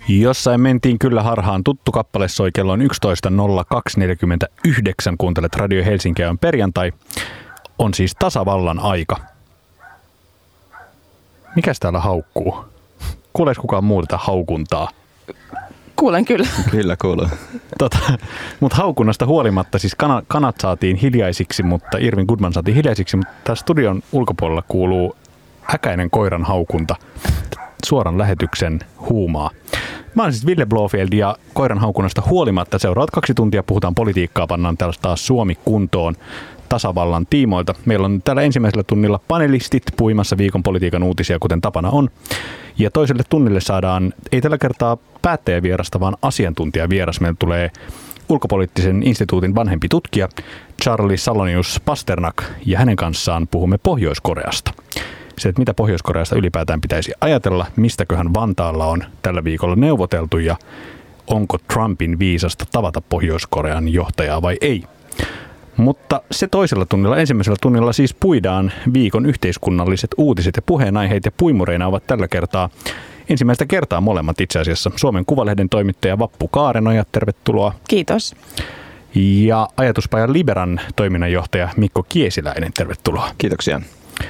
Jossain mentiin kyllä harhaan. Tuttu kappale soi kello on 11.02.49. Kuuntelet Radio Helsinkiä, on perjantai. On siis tasavallan aika. Mikäs täällä haukkuu? Kuuleeko kukaan muuta haukuntaa? Kuulen kyllä. Kyllä kuuluu. Mutta haukunnasta huolimatta siis kanat saatiin hiljaisiksi, mutta Irvin Goodman saatiin hiljaisiksi, mutta tässä studion ulkopuolella kuuluu äkäinen koiran haukunta. Suoran lähetyksen huumaa. Mä olen siis Ville Blofeld ja koiran haukunnasta huolimatta seuraavat 2 tuntia puhutaan politiikkaa, pannaan tällaista taas Suomi kuntoon tasavallan tiimoilta. Meillä on täällä ensimmäisellä tunnilla panelistit puimassa viikon politiikan uutisia, kuten tapana on. Ja toiselle tunnille saadaan, ei tällä kertaa päättäjävierasta, vaan asiantuntijavieras. Meillä tulee ulkopoliittisen instituutin vanhempi tutkija Charlie Salonius Pasternak, ja hänen kanssaan puhumme Pohjois-Koreasta. Se, että mitä Pohjois-Koreasta ylipäätään pitäisi ajatella, mistäköhän Vantaalla on tällä viikolla neuvoteltu ja onko Trumpin viisasta tavata Pohjois-Korean johtajaa vai ei. Mutta se toisella tunnilla, ensimmäisellä tunnilla siis puidaan viikon yhteiskunnalliset uutiset ja puheenaiheet, ja puimureina ovat tällä kertaa ensimmäistä kertaa molemmat itse asiassa. Suomen Kuvalehden toimittaja Vappu Kaarenoja, tervetuloa. Kiitos. Ja Ajatuspajan Liberan toiminnanjohtaja Mikko Kiesiläinen, tervetuloa. Kiitoksia.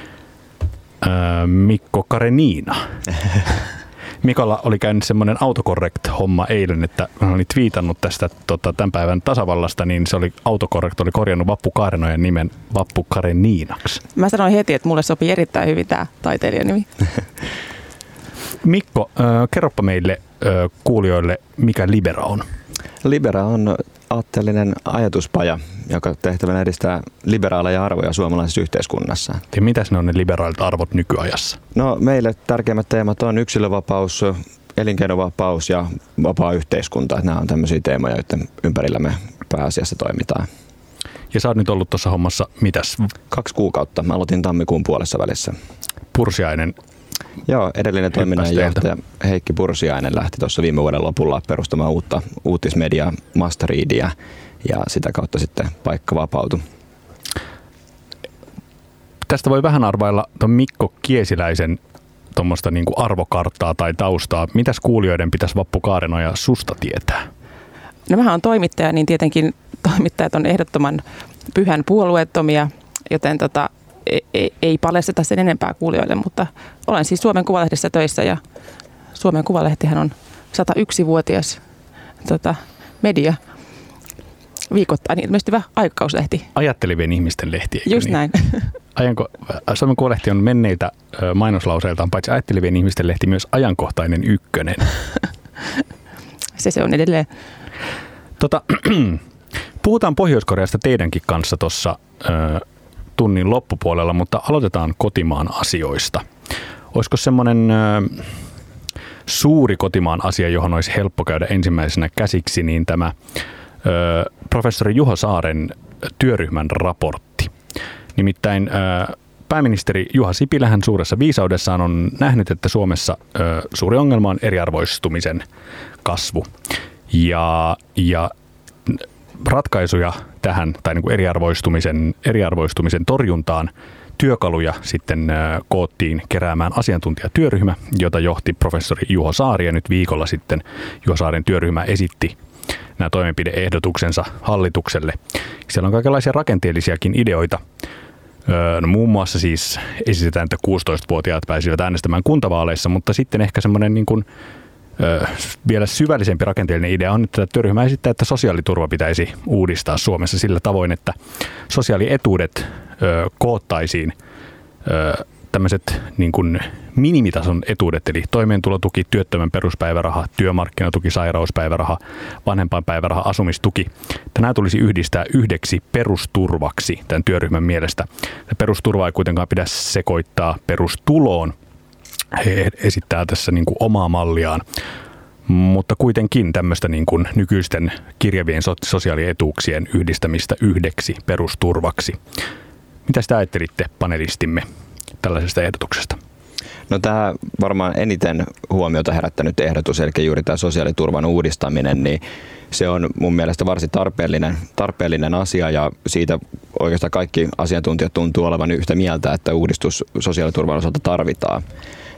Mikko Karenina. Mikolla oli käynyt semmoinen autocorrect-homma eilen, että hän oli twiitannut tästä tämän päivän tasavallasta, niin se oli autocorrect oli korjannut Vappu Kaarenojen nimen Vappu Kareninaksi. Mä sanoin heti, että mulle sopii erittäin hyvin tämä taiteilijanimi. Mikko, kerropa meille kuulijoille, mikä Libera on. Libera on aatteellinen ajatuspaja, joka tehtävänä edistää liberaaleja arvoja suomalaisessa yhteiskunnassa. Ja mitäs ne on ne liberaalit arvot nykyajassa? No meille tärkeimmät teemat on yksilövapaus, elinkeinovapaus ja vapaa yhteiskunta. Nämä on tämmöisiä teemoja, joiden ympärillä me pääasiassa toimitaan. Ja sä oot nyt ollut tuossa hommassa mitäs? 2 kuukautta. Mä aloitin tammikuun puolessa välissä. Pursiainen. Joo, edellinen toiminnanjohtaja Heikki Pursiainen lähti tuossa viime vuoden lopulla perustamaan uutta uutismediaa Mastereadia, ja sitä kautta sitten paikka vapautui. Tästä voi vähän arvailla tuon Mikko Kiesiläisen tuommoista niin kuin arvokarttaa tai taustaa. Mitäs kuulijoiden pitäisi Vappu Kaarenoja susta tietää? No mähän on toimittaja, niin tietenkin toimittajat on ehdottoman pyhän puolueettomia, joten ei paljasteta sen enempää kuulijoille, mutta olen siis Suomen Kuvalehdessä töissä, ja Suomen Kuvalehtihän on 101-vuotias media, viikoittain ilmestyvä aikakauslehti. Ajattelivien ihmisten lehti, eikö just niin? Näin. Suomen Kuvalehti on menneiltä mainoslauseiltaan paitsi ajattelivien ihmisten lehti myös ajankohtainen ykkönen. Se on edelleen. Puhutaan Pohjois-Koreasta teidänkin kanssa tuossa tunnin loppupuolella, mutta aloitetaan kotimaan asioista. Olisiko semmoinen suuri kotimaan asia, johon olisi helppo käydä ensimmäisenä käsiksi, niin tämä professori Juho Saaren työryhmän raportti. Nimittäin pääministeri Juha Sipilähän suuressa viisaudessaan on nähnyt, että Suomessa suuri ongelma on eriarvoistumisen kasvu. Ja ratkaisuja tähän tai niin kuin eriarvoistumisen torjuntaan työkaluja sitten koottiin keräämään asiantuntijatyöryhmä, jota johti professori Juho Saari, ja nyt viikolla sitten Juho Saaren työryhmä esitti nämä toimenpide-ehdotuksensa hallitukselle. Siellä on kaikenlaisia rakenteellisiakin ideoita. No, muun muassa siis esitetään, että 16-vuotiaat pääsivät äänestämään kuntavaaleissa, mutta sitten ehkä semmoinen niin kuin vielä syvällisempi rakenteellinen idea on, että työryhmä esittää, että sosiaaliturva pitäisi uudistaa Suomessa sillä tavoin, että sosiaalietuudet koottaisiin tämmöiset niin kuin minimitason etuudet, eli toimeentulotuki, työttömän peruspäiväraha, työmarkkinatuki, sairauspäiväraha, vanhempainpäiväraha, asumistuki. Nämä tulisi yhdistää yhdeksi perusturvaksi tämän työryhmän mielestä. Perusturva ei kuitenkaan pidä sekoittaa perustuloon. He esittää tässä niin kuin omaa malliaan, mutta kuitenkin tämmöistä niin kuin nykyisten kirjavien sosiaalietuuksien yhdistämistä yhdeksi perusturvaksi. Mitä sitä ajattelitte, panelistimme, tällaisesta ehdotuksesta? No tämä varmaan eniten huomiota herättänyt ehdotus, eli juuri tämä sosiaaliturvan uudistaminen, niin se on mun mielestä varsin tarpeellinen asia, ja siitä oikeastaan kaikki asiantuntijat tuntuu olevan yhtä mieltä, että uudistus sosiaaliturvan osalta tarvitaan.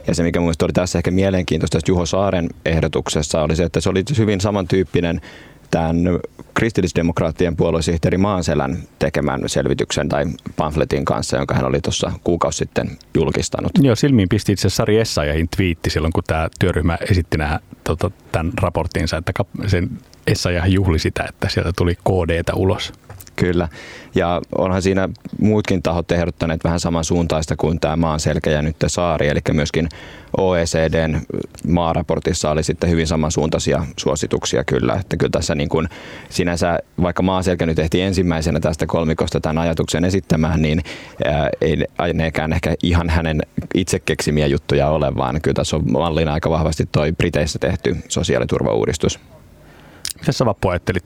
Ja se, mikä mun mielestä oli tässä ehkä mielenkiintoista Juho Saaren ehdotuksessa, oli se, että se oli hyvin samantyyppinen tämän kristillisdemokraattien puoluesihteeri Maanselän tekemän selvityksen tai pamfletin kanssa, jonka hän oli tuossa kuukausi sitten julkistanut. Joo, silmiin pisti itse asiassa Sari Essayahin twiitti silloin, kun tämä työryhmä esitti tämän raporttinsa, että sen Essayah juhli sitä, että sieltä tuli KD:tä ulos. Kyllä, ja onhan siinä muutkin tahot ehdottaneet vähän samansuuntaista kuin tämä Maanselkä ja nyt Saari, eli myöskin OECDn maaraportissa oli sitten hyvin samansuuntaisia suosituksia kyllä, että kyllä tässä niin kuin sinänsä, vaikka Maanselkä nyt ehti ensimmäisenä tästä kolmikosta tämän ajatuksen esittämään, niin ei nekään ehkä ihan hänen itse keksimiä juttuja ole, vaan kyllä tässä on mallina aika vahvasti toi Briteissä tehty sosiaaliturvauudistus. Mitä sä, Vappu, ajattelit?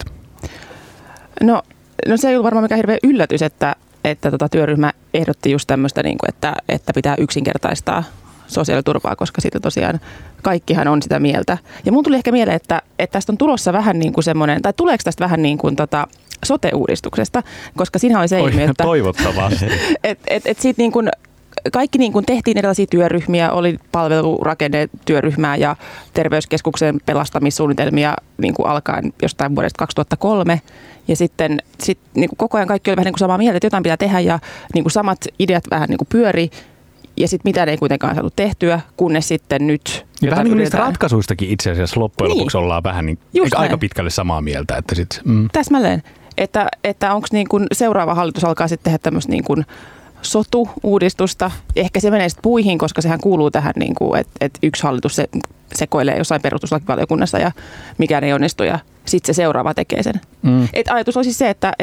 No se ei ollut varmaan mikään hirveä yllätys, että työryhmä ehdotti just tämmöistä, että pitää yksinkertaistaa sosiaaliturvaa, koska siitä tosiaan kaikkihan on sitä mieltä. Ja mun tuli ehkä mieleen, että tästä on tulossa vähän niin kuin semmoinen, tai tuleeko tästä vähän niin kuin sote-uudistuksesta, koska siinä oli se ilmiö, että toivottavasti. että siitä niin kuin kaikki niin kuin tehtiin erilaisia työryhmiä, oli palvelurakennetyöryhmää ja terveyskeskuksen pelastamissuunnitelmia niin kuin alkaen jostain vuodesta 2003. Ja sitten niin kuin koko ajan kaikki oli vähän niin kuin samaa mieltä, että jotain pitää tehdä ja niin kuin samat ideat vähän niin kuin pyöri. Ja sitten mitään ei kuitenkaan saatu tehtävä, kunnes sitten nyt... Vähän niin kuin niistä ratkaisuistakin itse asiassa loppujen lopuksi ollaan vähän niin, aika pitkälle samaa mieltä. Että Täsmälleen. Että onko niin kuin seuraava hallitus alkaa sitten tehdä tämmöistä niin kuin sotu-uudistusta. Ehkä se menee sitten puihin, koska sehän kuuluu tähän, niin kuin, että yksi hallitus sekoilee jossain perustuslakivaliokunnassa ja mikään ei onnistu ja sitten se seuraava tekee sen. Et ajatus on siis se, että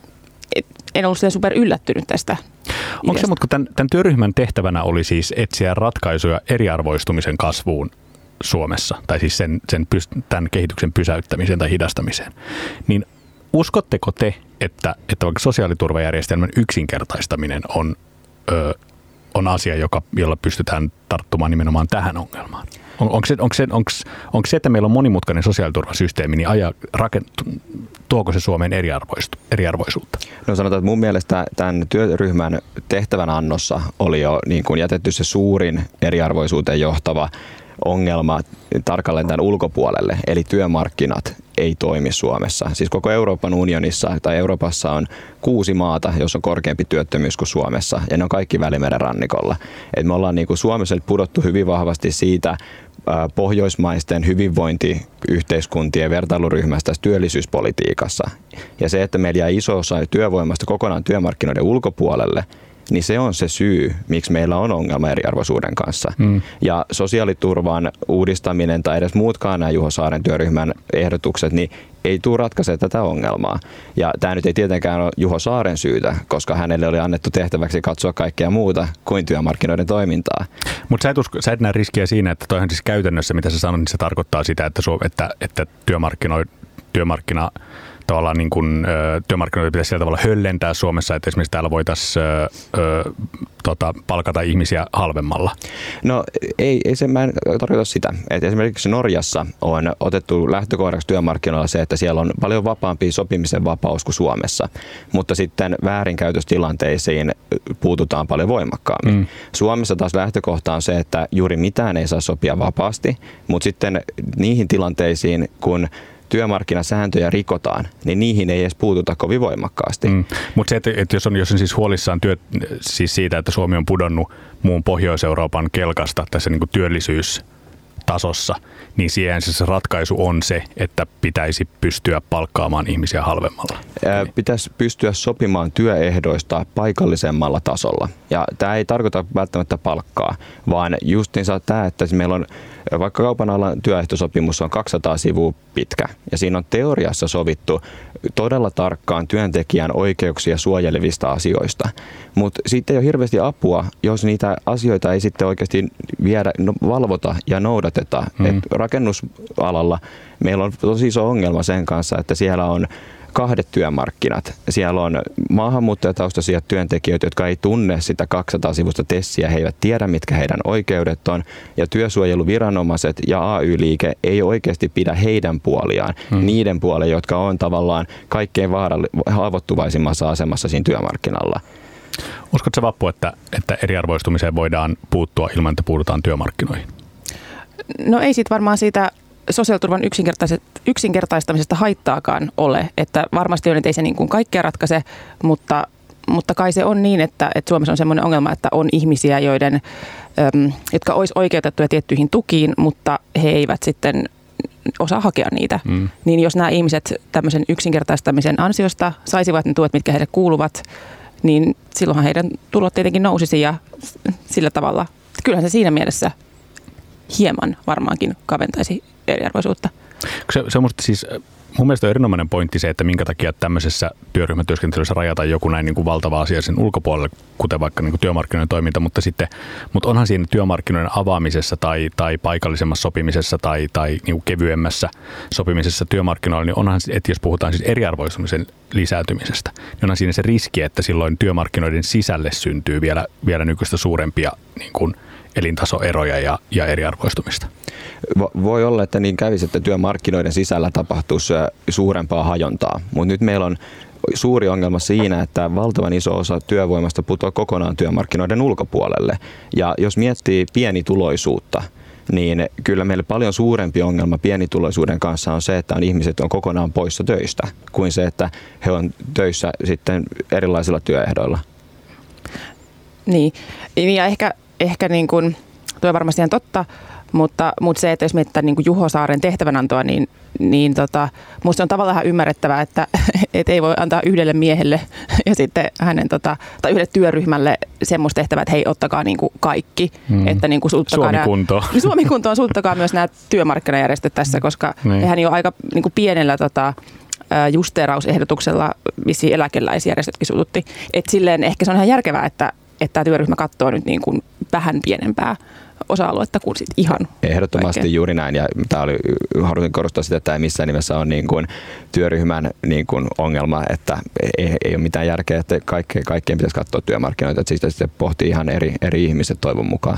en ollut sitä super yllättynyt tästä. Onko se, mutta kun tämän työryhmän tehtävänä oli siis etsiä ratkaisuja eriarvoistumisen kasvuun Suomessa, tai siis tämän kehityksen pysäyttämiseen tai hidastamiseen, niin uskotteko te, että vaikka sosiaaliturvajärjestelmän yksinkertaistaminen on asia, jolla pystytään tarttumaan nimenomaan tähän ongelmaan? Onko se, että meillä on monimutkainen sosiaaliturvasysteemi, niin tuoko se Suomeen eriarvoisuutta? No sanotaan, että mun mielestä tämän työryhmän tehtävän annossa oli jo niin kuin jätetty se suurin eriarvoisuuteen johtava ongelma tarkalleen tämän ulkopuolelle, eli työmarkkinat ei toimi Suomessa. Siis koko Euroopan unionissa tai Euroopassa on 6 maata, jossa on korkeampi työttömyys kuin Suomessa, ja ne on kaikki Välimeren rannikolla. Et me ollaan niin kuin Suomessa pudottu hyvin vahvasti siitä pohjoismaisten hyvinvointiyhteiskuntien vertailuryhmästä työllisyyspolitiikassa. Ja se, että meillä jää iso osa työvoimasta kokonaan työmarkkinoiden ulkopuolelle, niin se on se syy, miksi meillä on ongelma eriarvoisuuden kanssa. Ja sosiaaliturvan uudistaminen tai edes muutkaan nämä Juho Saaren työryhmän ehdotukset, niin ei tule ratkaisemaan tätä ongelmaa. Ja tämä nyt ei tietenkään ole Juho Saaren syytä, koska hänelle oli annettu tehtäväksi katsoa kaikkea muuta kuin työmarkkinoiden toimintaa. Mutta sä et näe riskiä siinä, että toihan siis käytännössä, mitä sä sanot, niin se tarkoittaa sitä, että työmarkkina tavallaan niin kuin työmarkkinoita pitäisi sillä tavalla höllentää Suomessa, että esimerkiksi täällä voitaisiin palkata ihmisiä halvemmalla? No ei se, mä en tarkoita sitä. Et esimerkiksi Norjassa on otettu lähtökohdaksi työmarkkinoilla se, että siellä on paljon vapaampi sopimisen vapaus kuin Suomessa, mutta sitten väärinkäytöstilanteisiin puututaan paljon voimakkaammin. Suomessa taas lähtökohta on se, että juuri mitään ei saa sopia vapaasti, mutta sitten niihin tilanteisiin, kun työmarkkinasääntöjä rikotaan, niin niihin ei edes puututa kovin voimakkaasti. Mutta se, että jos on siis huolissaan siis siitä, että Suomi on pudonnut muun Pohjois-Euroopan kelkasta tässä niin kuin työllisyystasossa, niin siihen se ratkaisu on se, että pitäisi pystyä palkkaamaan ihmisiä halvemmalla. Pitäisi pystyä sopimaan työehdoista paikallisemmalla tasolla. Ja tämä ei tarkoita välttämättä palkkaa, vaan justiinsa tämä, että meillä on vaikka kaupan alan työehtosopimus on 200 sivua pitkä ja siinä on teoriassa sovittu todella tarkkaan työntekijän oikeuksia suojelevista asioista, mutta siitä ei ole hirveästi apua, jos niitä asioita ei sitten oikeasti valvota ja noudateta. Et rakennusalalla meillä on tosi iso ongelma sen kanssa, että siellä on 2 työmarkkinat. Siellä on maahanmuuttajataustaisia työntekijöitä, jotka ei tunne sitä 200-sivusta tessiä, he eivät tiedä, mitkä heidän oikeudet on, ja työsuojeluviranomaiset ja AY-liike ei oikeasti pidä heidän puoliaan, niiden puolia, jotka on tavallaan kaikkein haavoittuvaisimmassa asemassa siinä työmarkkinalla. Uskotko Vappu, että eriarvoistumiseen voidaan puuttua ilman, että puututaan työmarkkinoihin? No ei siitä varmaan siitä sosiaaliturvan yksinkertaistamisesta haittaakaan ole, että varmasti on, että ei se niin kuin kaikkea ratkaise, mutta kai se on niin, että Suomessa on semmoinen ongelma, että on ihmisiä, jotka olisi oikeutettuja tiettyihin tukiin, mutta he eivät sitten osaa hakea niitä. Niin jos nämä ihmiset tämmöisen yksinkertaistamisen ansiosta saisivat ne tuet, mitkä heille kuuluvat, niin silloinhan heidän tulot tietenkin nousisi ja sillä tavalla. Kyllähän se siinä mielessä hieman varmaankin kaventaisi eriarvoisuutta. Se on musta siis, mun mielestä on erinomainen pointti se, että minkä takia tämmöisessä työryhmätyöskentelyssä rajataan joku näin niin kuin valtava asia sen ulkopuolelle, kuten vaikka niin kuin työmarkkinoiden toiminta, mutta onhan siinä työmarkkinoiden avaamisessa tai paikallisemmassa sopimisessa tai niin kuin kevyemmässä sopimisessa työmarkkinoilla, niin onhan, että jos puhutaan siis eriarvoistumisen lisääntymisestä, niin onhan siinä se riski, että silloin työmarkkinoiden sisälle syntyy vielä nykyistä suurempia niin kuin elintasoeroja ja eriarvoistumista. Voi olla, että niin kävisi, että työmarkkinoiden sisällä tapahtuisi suurempaa hajontaa, mutta nyt meillä on suuri ongelma siinä, että valtavan iso osa työvoimasta putoaa kokonaan työmarkkinoiden ulkopuolelle. Ja jos miettii pienituloisuutta, niin kyllä meillä paljon suurempi ongelma pienituloisuuden kanssa on se, että ihmiset on kokonaan poissa töistä, kuin se, että he on töissä sitten erilaisilla työehdoilla. Niin, ja ehkä niin kuin, tuo on varmasti ihan totta, mutta se, että jos mietitään niin kuin Juho Saaren tehtävänantoa, niin minusta on tavallaan ihan ymmärrettävää, että ei voi antaa yhdelle miehelle ja sitten hänen tai yhdelle työryhmälle semmoista tehtävää, että hei, ottakaa niin kuin kaikki. Että niin kuin Suomi-kuntoon. Suomi-kuntoon, suuttakaa myös nämä työmarkkinajärjestöt tässä, koska hehän jo aika niin kuin pienellä justeerausehdotuksella vissiin eläkeläisjärjestötkin suututti. Että silleen ehkä se on ihan järkevää, että tämä työryhmä katsoo nyt niin kuin vähän pienempää osa-aluetta kuin sit ihan ehdottomasti kaikkea. Juuri näin, ja haluaisin korostaa sitä, että tämä ei missään nimessä on niin kuin työryhmän niin kuin ongelma, että ei ole mitään järkeä, että kaikkien pitäisi katsoa työmarkkinoita, että siitä sitten pohtii ihan eri ihmiset toivon mukaan.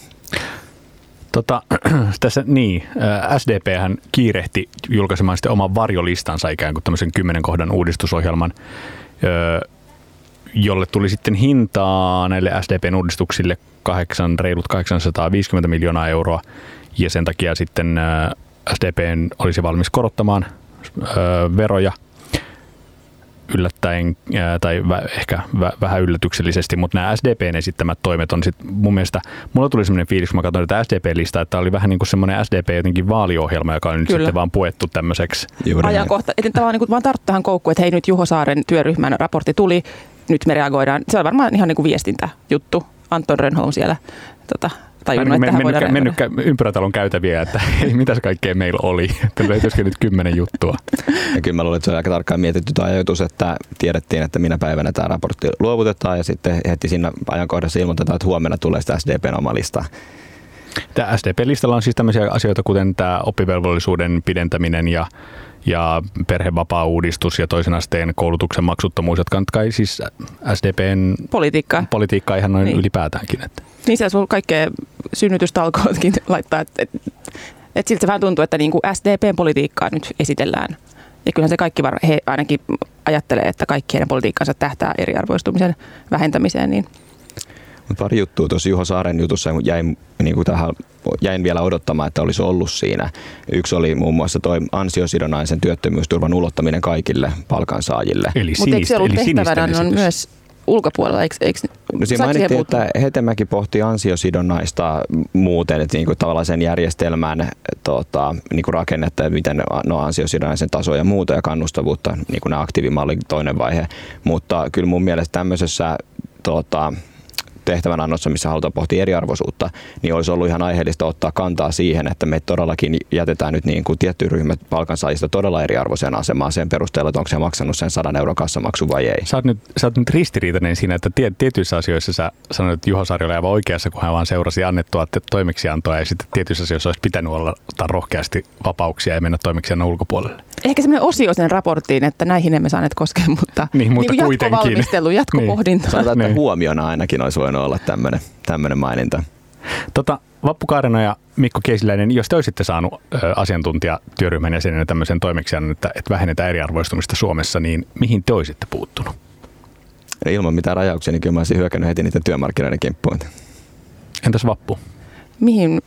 Tässä SDP:hän kiirehti julkaisemaan sitten oman varjolistansa ikään kuin tämmöisen 10 kohdan uudistusohjelman, jolle tuli sitten hintaa näille SDP:n uudistuksille reilut 850 miljoonaa euroa, ja sen takia sitten SDP:n olisi valmis korottamaan veroja yllättäen tai ehkä vähän yllätyksellisesti, mutta nämä SDP:n esittämät toimet on sitten mun mielestä, mulla tuli semmoinen fiilis, kun mä katsoin tätä SDP-listaa, että tämä oli vähän niin kuin semmoinen SDP jotenkin vaaliohjelma, joka on nyt sitten vaan puettu tämmöiseksi ajankohta. Että tavallaan niin kuin vaan tarttu tähän koukkuun, että hei, nyt Juho Saaren työryhmän raportti tuli, nyt me reagoidaan. Se on varmaan ihan niin kuin viestintäjuttu. Anton Rönnholm siellä tajunnut, että tähän voidaan mennyt ympyrätalon käytäviä, että mitäs kaikkea meillä oli. Löytyisikö nyt 10 juttua? Ja kyllä mä luulen, että se on aika tarkkaan mietitty tuo ajatus, että tiedettiin, että minä päivänä tämä raportti luovutetaan, ja sitten heti siinä ajankohdassa ilmoitetaan, että huomenna tulee sitä SDP:n oma lista. Tämä SDP-listalla on siis tämmöisiä asioita, kuten tämä oppivelvollisuuden pidentäminen ja perhevapaa-uudistus ja toisen asteen koulutuksen maksuttomuus, jotka on kai siis SDP:n politiikkaa ihan noin ylipäätäänkin. Että. Niin siellä sulla kaikkea synnytystalkootkin laittaa, että siltä se vähän tuntuu, että niin kuin SDP:n politiikkaa nyt esitellään. Ja kyllähän se kaikki he ainakin ajattelee, että kaikki heidän politiikkansa tähtää eriarvoistumisen vähentämiseen. Niin. Mutta pari juttua tuossa Juho Saaren jutussa jäin vielä odottamaan, että olisi ollut siinä. Yksi oli muun muassa tuo ansiosidonnaisen työttömyysturvan ulottaminen kaikille palkansaajille. Mutta eikö se ollut tehtävänä on myös ulkopuolella? No siinä mainittiin, että Hetemäki pohti ansiosidonnaista muuten, että niinku tavallaan sen järjestelmän niinku rakennetta ja miten ansiosidonnaisen taso ja muuta ja kannustavuutta, niin kuin nämä aktiivimallin toinen vaihe. Mutta kyllä mun mielestä tämmöisessä tehtävänannossa, missä halutaan pohtia eriarvoisuutta, niin olisi ollut ihan aiheellista ottaa kantaa siihen, että me todellakin jätetään nyt niin kuin tietty ryhmä palkansaajista todella eriarvoiseen asemaan sen perusteella, että onko se maksanut sen 100 euron kassamaksu vai ei. Sä oot nyt ristiriitainen siinä, että tietyissä asioissa sä sanoit, että Juho Saari oli aivan oikeassa, kun hän vaan seurasi annettua toimeksiantoa, ja sitten tietyissä asioissa olisi pitänyt ottaa rohkeasti vapauksia ja mennä toimeksiannon ulkopuolelle. Ehkä semmoinen osio sen raporttiin, että näihin emme saaneet koskea, mutta kuitenkin. Jatkovalmistelu, jatkopohdinta. Sanotaan, että huomiona ainakin olisi voinut olla tämmöinen maininta. Vappu Kaarena ja Mikko Keisiläinen, jos te olisitte saanut asiantuntijatyöryhmän jäsenenä tämmöisen toimeksiannon, että vähennetään eriarvoistumista Suomessa, niin mihin te olisitte puuttunut? Ilman mitään rajauksia, niin kyllä mä olisin hyökännyt heti niiden työmarkkinoiden kimppuun. Entäs Vappu? Mihin?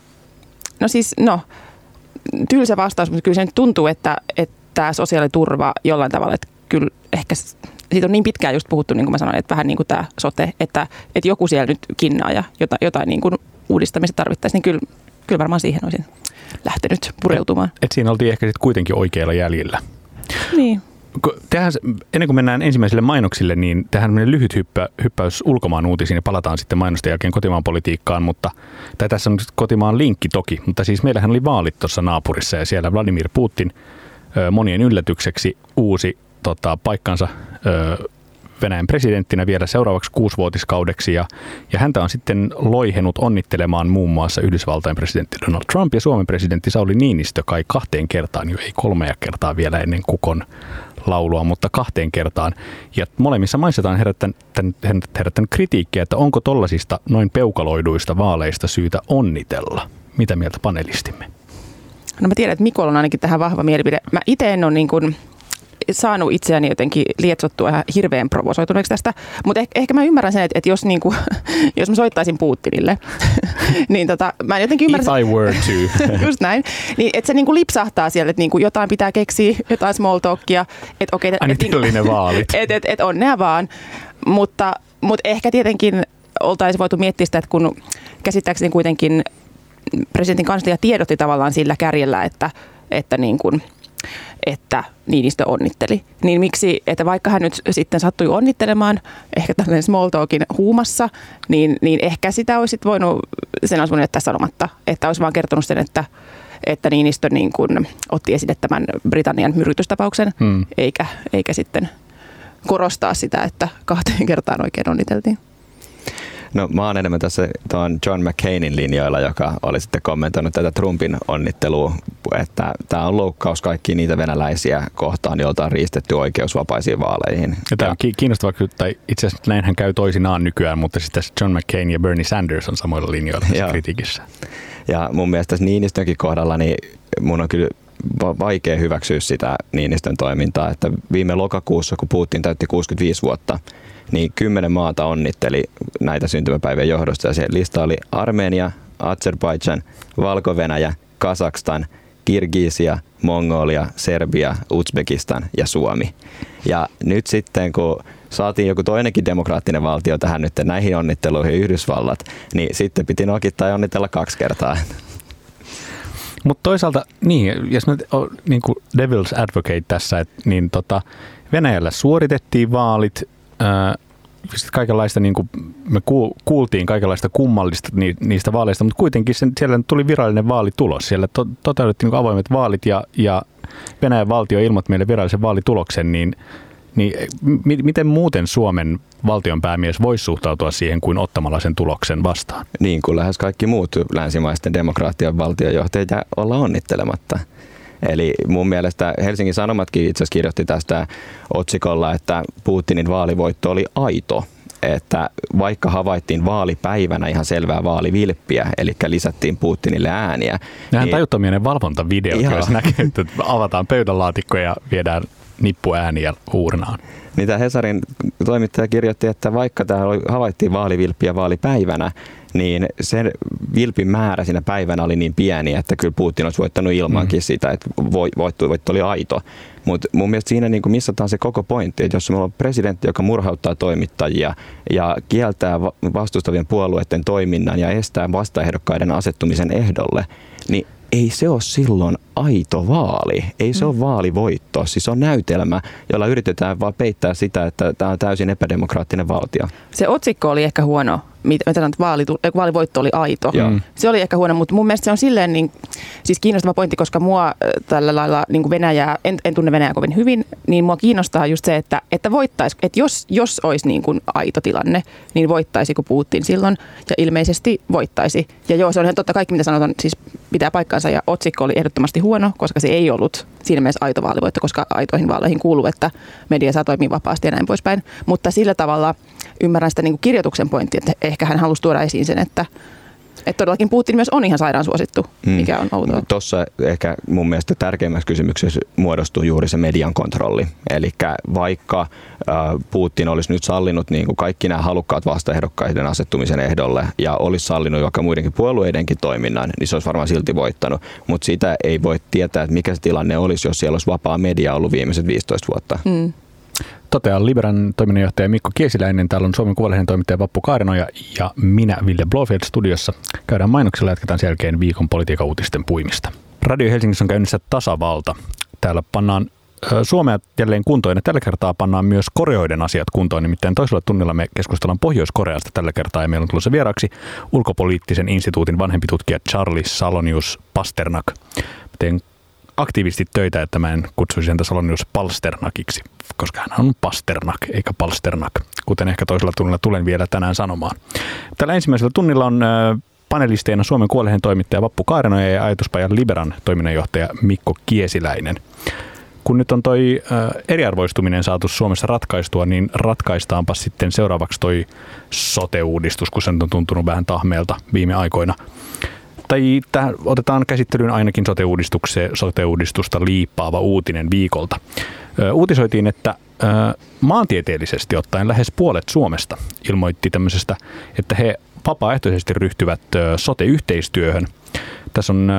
Tylsä vastaus, mutta kyllä se nyt tuntuu, että sosiaaliturva jollain tavalla, että kyllä ehkä siitä on niin pitkään just puhuttu, niin kuin mä sanoin, että vähän niin kuin tämä sote, että joku siellä nyt kinnaa ja jotain niin kuin uudistamista tarvittaisiin, niin kyllä varmaan siihen olisin lähtenyt pureutumaan. Et siinä oltiin ehkä sitten kuitenkin oikealla jäljellä. Niin. Ennen kuin mennään ensimmäisille mainoksille, niin tehdään lyhyt hyppäys ulkomaan uutisiin ja palataan sitten mainosten jälkeen kotimaan politiikkaan, tässä on kotimaan linkki toki, mutta siis meillähän oli vaalit tuossa naapurissa ja siellä Vladimir Putin monien yllätykseksi uusi paikkansa Venäjän presidenttinä vielä seuraavaksi 6-vuotiskaudeksi ja häntä on sitten loihenut onnittelemaan muun muassa Yhdysvaltain presidentti Donald Trump ja Suomen presidentti Sauli Niinistö kai 2 kertaan, jo ei 3 kertaa vielä ennen Kukon laulua, mutta 2 kertaan. Ja molemmissa maissa on herättänyt kritiikkiä, että onko tollasista noin peukaloiduista vaaleista syytä onnitella. Mitä mieltä panelistimme? No mä tiedän, että Mikolla on ainakin tähän vahva mielipide. Mä itse en ole niin kuin saanut itseäni jotenkin lietsottua ihan hirveän provosoituneeksi tästä, mutta ehkä mä ymmärrän sen, että jos, niin kuin, jos mä soittaisin Putinille, niin mä jotenkin ymmärrän... If I were to. Just näin. Niin, että se niin kuin lipsahtaa siellä, että niin kuin jotain pitää keksiä, jotain small talkia. Että okei, ne vaalit. Että onnea vaan. Mutta ehkä tietenkin oltaisiin voitu miettiä sitä, että kun käsittääkseni kuitenkin presidentin kanslia tiedotti tavallaan sillä kärjellä, että Niinistö onnitteli. Niin miksi, että vaikka hän nyt sitten sattui onnittelemaan ehkä tällainen small talkin huumassa, niin ehkä sitä olisi voinut, sen olisi voinut jättää sanomatta, että olisi vaan kertonut sen, että Niinistö niin kuin otti esille tämän Britannian myrkytystapauksen, eikä sitten korostaa sitä, että 2 kertaan oikein onniteltiin. No mä oon enemmän tässä tuon John McCainin linjoilla, joka oli sitten kommentoinut tätä Trumpin onnittelua, että tämä on loukkaus kaikkia niitä venäläisiä kohtaan, joilta on riistetty oikeus vapaisiin vaaleihin. Ja tämä on kiinnostavaa, tai itse asiassa näinhän käy toisinaan nykyään, mutta sitten John McCain ja Bernie Sanders on samoilla linjoilla tässä kritiikissä. Ja mun mielestä tässä Niinistönkin kohdalla, niin mun on kyllä vaikea hyväksyä sitä Niinistön toimintaa, että viime lokakuussa, kun Putin täytti 65 vuotta, niin 10 maata onnitteli näitä syntymäpäivien johdosta. Ja se lista oli Armenia, Azerbaidžan, Valko-Venäjä, Kazakstan, Kirgisia, Mongolia, Serbia, Uzbekistan ja Suomi. Ja nyt sitten, kun saatiin joku toinenkin demokraattinen valtio tähän nyt näihin onnitteluihin, Yhdysvallat, niin sitten piti nokittaa ja onnitella 2 kertaa. Mutta toisaalta, niin, jos nyt on niin kuin devil's advocate tässä, niin Venäjällä suoritettiin vaalit, kaikenlaista, niin kuin me kuultiin kaikenlaista kummallista niistä vaaleista, mutta kuitenkin siellä tuli virallinen vaalitulos. Siellä toteutettiin niin avoimet vaalit ja Venäjän valtio ilmoitti meille virallisen vaalituloksen, niin miten muuten Suomen valtionpäämies voisi suhtautua siihen kuin ottamalla sen tuloksen vastaan? Niin kuin lähes kaikki muut länsimaisten demokraattien valtiojohtajat olla onnittelematta. Eli mun mielestä Helsingin Sanomatkin itse asiassa kirjoitti tästä otsikolla, että Putinin vaalivoitto oli aito. Että vaikka havaittiin vaalipäivänä ihan selvää vaalivilppiä, eli lisättiin Putinille ääniä. Nähän niin tajuttomien valvontavideot, jos näkee, että avataan pöytälaatikkoja ja viedään nippuääniä uurnaan. Mitä Hesarin toimittaja kirjoitti, että vaikka täällä havaittiin vaalivilppiä vaalipäivänä, niin sen vilpin määrä siinä päivänä oli niin pieni, että kyllä Putin olisi voittanut ilmankin sitä, että voitto oli aito. Mutta mun mielestä siinä niin missataan se koko pointti, että jos meillä on presidentti, joka murhauttaa toimittajia ja kieltää vastustavien puolueiden toiminnan ja estää vastaehdokkaiden asettumisen ehdolle, niin ei se ole silloin aito vaali. Ei se ole vaalivoitto. Siis se on näytelmä, jolla yritetään vaan peittää sitä, että tämä on täysin epädemokraattinen valtio. Se otsikko oli ehkä huono. Vaalivoitto oli aito. Se oli ehkä huono, mutta mun mielestä se on silleen siis kiinnostava pointti, koska mua tällä lailla niin kuin Venäjää, en tunne Venäjää kovin hyvin, niin mua kiinnostaa just se, että voittaisi, että jos olisi niin kuin aito tilanne, niin voittaisiko Putin silloin, ja ilmeisesti voittaisi. Ja joo, se on ihan totta, kaikki mitä sanotaan, siis pitää paikkansa, ja otsikko oli ehdottomasti huono, koska se ei ollut siinä mielessä aito vaalivoitto, koska aitoihin vaaleihin kuuluu, että media saa toimia vapaasti ja näin poispäin. Mutta sillä tavalla ymmärrän sitä niin kuin kirjoituksen pointtia, että ehkä hän halusi tuoda esiin sen, että Että todellakin Putin myös on ihan sairaan suosittu, mikä on outoa. Tuossa ehkä mun mielestä tärkeimmäksi kysymyksessä muodostuu juuri se median kontrolli. Eli vaikka Putin olisi nyt sallinut niin kuin kaikki nämä halukkaat vastaehdokkaiden asettumisen ehdolle ja olisi sallinut vaikka muidenkin puolueidenkin toiminnan, niin se olisi varmaan silti voittanut. Mutta sitä ei voi tietää, että mikä se tilanne olisi, jos siellä olisi vapaa media ollut viimeiset 15 vuotta. Toteaa Liberan toiminnanjohtaja Mikko Kiesiläinen. Täällä on Suomen Kuvalehden toimittaja Vappu Kaarenoja ja minä Ville Blofeld studiossa. Käydään mainoksella ja jatketaan sen jälkeen viikon politiikan uutisten puimista. Radio Helsingissä on käynnissä tasavalta. Täällä pannaan Suomea jälleen kuntoon ja tällä kertaa pannaan myös Koreoiden asiat kuntoon. Nimittäin toisella tunnilla me keskustellaan Pohjois-Koreasta tällä kertaa ja meillä on tulossa vieraaksi ulkopoliittisen instituutin vanhempi tutkija Charlie Salonius Pasternak. Teen aktiivisesti töitä, että mä en kutsuisi häntä Salonius Palsternakiksi, koska hän on Pasternak eikä Palsternak, kuten ehkä toisella tunnilla tulen vielä tänään sanomaan. Tällä ensimmäisellä tunnilla on panelisteina Suomen Kuvalehden toimittaja Vappu Kaarenoja ja ajatuspajan Liberan toiminnanjohtaja Mikko Kiesiläinen. Kun nyt on toi eriarvoistuminen saatu Suomessa ratkaistua, niin ratkaistaanpa sitten seuraavaksi toi sote-uudistus, kun se on tuntunut vähän tahmeelta viime aikoina. Tai otetaan käsittelyyn ainakin sote-uudistusta liippaava uutinen viikolta. Uutisoitiin, että maantieteellisesti ottaen lähes puolet Suomesta ilmoitti tämmöisestä, että he vapaaehtoisesti ryhtyvät sote-yhteistyöhön. Tässä on